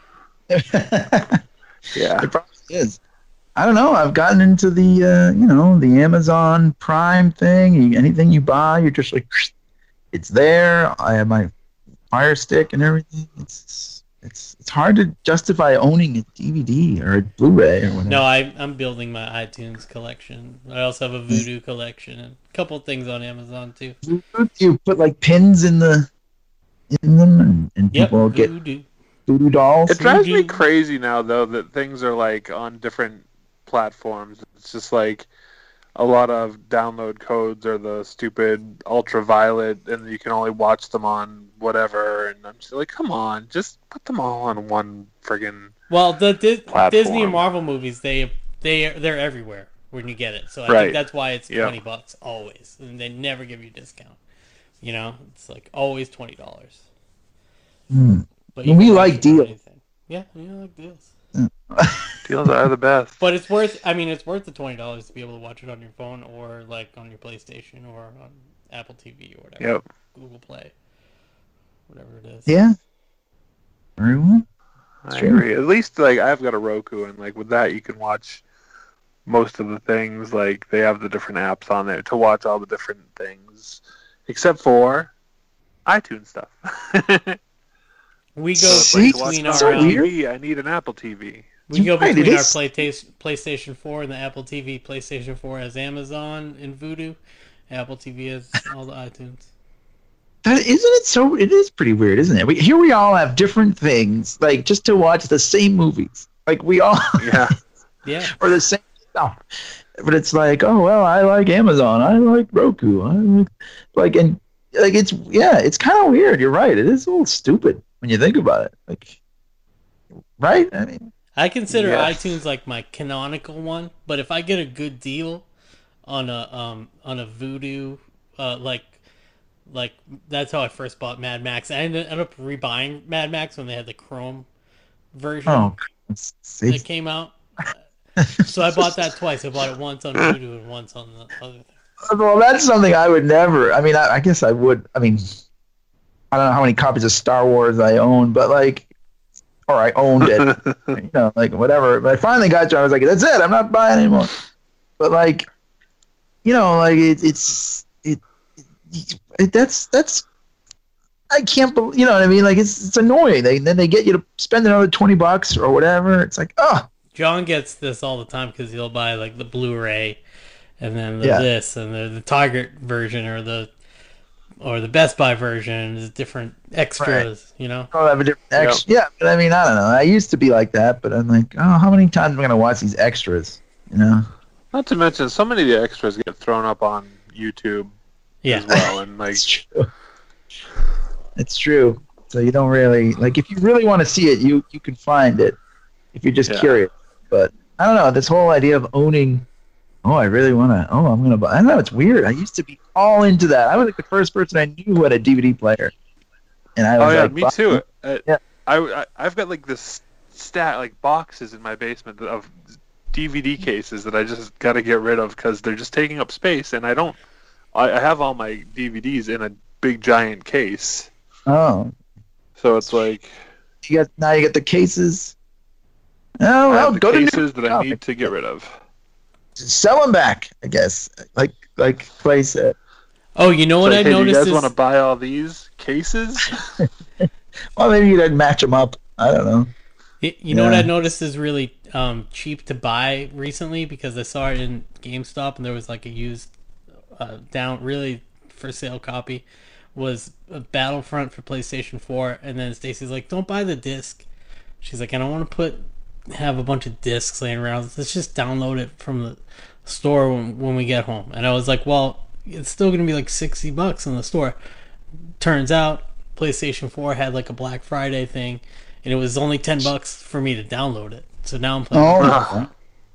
Yeah. It probably is. I don't know. I've gotten into the the Amazon Prime thing. Anything you buy, you're just like, it's there. I have my Fire Stick and everything. It's hard to justify owning a DVD or a Blu-ray or whatever. No, I'm building my iTunes collection. I also have a Vudu collection and a couple things on Amazon too. You put like pins in them, and Yep, people get Vudu. voodoo dolls. It drives me Voodoo. crazy now, though, that things are like on different platforms. It's just like a lot of download codes are the stupid ultraviolet, and you can only watch them on whatever. And I'm just like, come on, just put them all on one friggin'. Well, the Disney Platform. and Marvel movies, they're everywhere. when you get it. So I Right. think that's why it's Yeah. $20 always, and they never give you a discount. You know, it's like always $20. But And we can watch like it on deals. anything. Yeah, we like deals. Deals are the best. But it's worth. I mean, it's worth the $20 to be able to watch it on your phone or like on your PlayStation or on Apple TV or whatever. Yep. Google Play, whatever it is. Yeah. Very well. I True. agree. At least like I've got a Roku, and like with that you can watch most of the things. Like they have the different apps on there to watch all the different things, except for iTunes stuff. We go So it's See, like, to between watch so our Apple weird. TV, I need an Apple TV. we go Right, it between our is. PlayStation 4 and the Apple TV. PlayStation 4 has Amazon and Vudu. Apple TV has all the iTunes. That isn't it so? It is pretty weird, isn't it? Here we all have different things, like just to watch the same movies. Like we all Yeah. Yeah. or the same stuff. But it's like, oh well, I like Amazon, I like Roku, I like and like it's kind of weird. You're right. It is a little stupid when you think about it. Like, right? I mean, I consider Yes. iTunes like my canonical one, but if I get a good deal on a Vudu, like that's how I first bought Mad Max. I ended up rebuying Mad Max when they had the Chrome version oh, that came out. So I bought that twice. I bought it once on Vudu and once on the other thing. well, that's something I would never. I mean, I guess I would. I mean, I don't know how many copies of Star Wars I own, but like, or I owned it. You know, like whatever. But I finally got to. I was like, that's it. I'm not buying anymore. But like, you know, like that's I can't believe. You know what I mean? Like it's annoying. Then they get you to spend another $20 or whatever. It's like, oh, John gets this all the time because he'll buy like the Blu-ray, and then Yeah. this, and the Target version or the Best Buy version is different extras. You know. I'll have a different extra. Yeah, but I mean, I don't know. I used to be like that, but I'm like, oh, how many times am I gonna watch these extras? You know? Not to mention, so many of the extras get thrown up on YouTube Yeah. as well, and like It's true. It's true. So you don't really like if you really want to see it, you can find it if you're just Yeah. curious. But I don't know, this whole idea of owning. Oh, I really want to. Oh, I'm gonna buy. I don't know. It's weird. I used to be all into that. I was like the first person I knew who had a DVD player, and I was oh yeah, like, me too. Yeah. I've got like this like boxes in my basement of DVD cases that I just got to get rid of because they're just taking up space, and I have all my DVDs in a big giant case, Oh, so it's like you get the cases. Oh, I well, have the go to cases that I Oh, need to get rid of. sell them back, I guess. Like Clay said. Oh, you know what It's I like, hey, do you noticed guys is want to buy all these cases? Well, maybe you'd match them up. I don't know. you know what Yeah. I noticed is really cheap to buy recently because I saw it in GameStop and there was like a used down really for sale copy was a Battlefront for PlayStation 4, and then Stacy's like, "Don't buy the disc." She's like, "I don't want to have a bunch of discs laying around. Let's just download it from the store when we get home." And I was like, "Well, it's still gonna be like $60 in the store." Turns out PlayStation 4 had like a Black Friday thing, and it was only $10 for me to download it. So now I'm playing. Oh,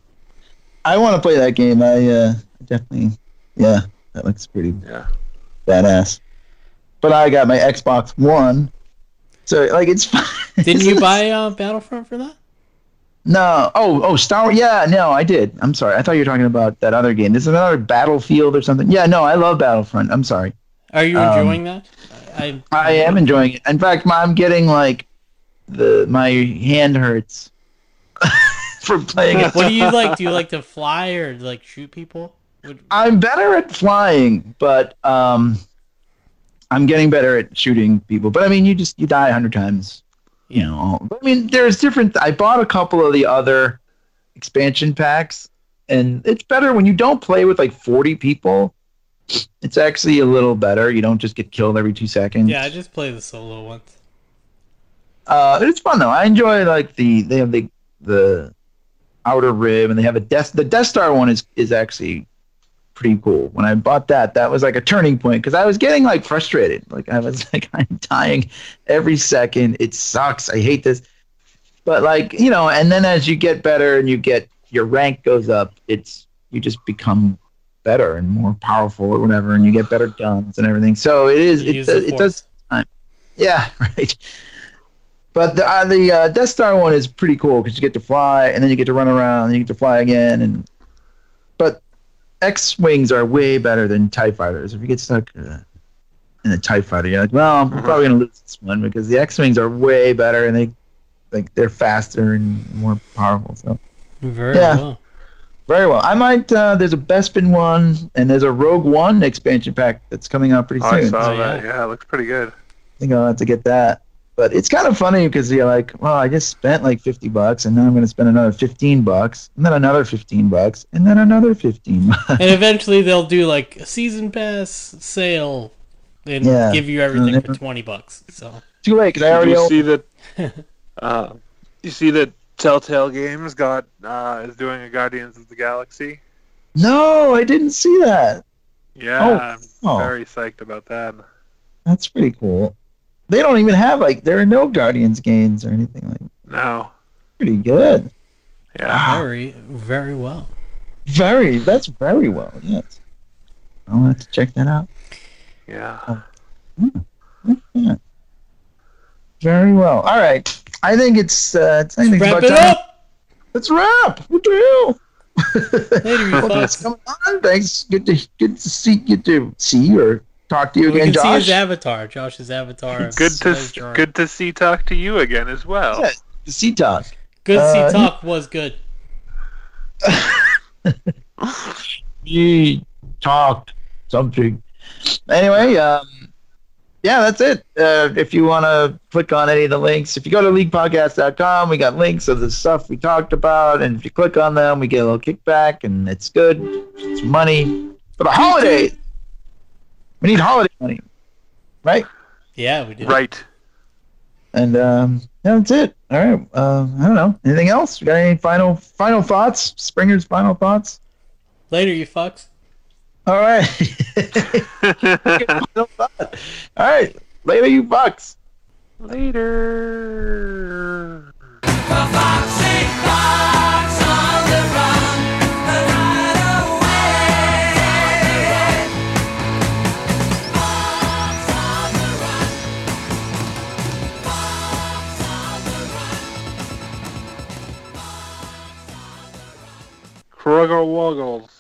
I want to play that game. I definitely, yeah, that looks pretty Yeah. badass. But I got my Xbox One, so like it's fine. Didn't you buy Battlefront for that? No. Oh, Star Wars. Yeah, no, I did. I'm sorry. I thought you were talking about that other game. There's another Battlefield or something. Yeah, no, I love Battlefront. I'm sorry. Are you enjoying that? I I am enjoying it. In fact, I'm getting like my hand hurts from playing it. What do you like? Do you like to fly or like shoot people? I'm better at flying, but I'm getting better at shooting people. But I mean, you die 100 times. You know. I mean, there's different. I bought a couple of the other expansion packs, and it's better when you don't play with like 40 people. It's actually a little better. You don't just get killed every 2 seconds. Yeah, I just play the solo ones. It's fun though. I enjoy like they have the outer rim, and they have the Death Star one is actually pretty cool. When I bought that was like a turning point because I was getting like frustrated. Like I was like, I'm dying every second. It sucks. I hate this. But like, you know, and then as you get better and you get your rank goes up, it's you just become better and more powerful or whatever, and you get better guns and everything. So it does time. Yeah, right. But the Death Star one is pretty cool because you get to fly and then you get to run around and you get to fly again. But X-wings are way better than TIE fighters. If you get stuck in a TIE fighter, you're like, well, I'm probably gonna lose this one because the X-wings are way better and they're faster and more powerful. So Very well. Very well. I might. There's a Bespin one, and there's a Rogue One expansion pack that's coming out pretty soon. I saw that. Yeah, it looks pretty good. I think I'll have to get that. But it's kind of funny because you're like, well, I just spent like $50, and now I'm going to spend another $15, and then another $15, and then another $15. And eventually they'll do like a season pass sale and give you everything for $20. So too late because I already. You see that? You see that Telltale Games is doing a Guardians of the Galaxy? No, I didn't see that. Yeah, I'm very psyched about that. That's pretty cool. They don't even have there are no Guardians games or anything like that. No. Pretty good. Yeah. Very, very well. That's very well, yes. I'll have to check that out. Yeah. Yeah. Very well. All right. I think it's wrap it up. Let's wrap. What the hell? Later, you fucks. Come on. Thanks. Good to see or talk to you again, Josh. We can see his avatar, Josh's avatar. Good to talk to you again as well. Yeah, to see talk. Good to see talk was good. We talked something. Anyway, yeah, that's it. If you want to click on any of the links, if you go to leaguepodcast.com, we got links of the stuff we talked about, and if you click on them, we get a little kickback, and it's good. It's money for the holidays. We need holiday money, right? Yeah, we do. Right. And that's it. All right. I don't know. Anything else? You got any final thoughts? Springer's final thoughts? Later, you fucks. All right. All right. Later, you fucks. Later. Kruggle Wuggles.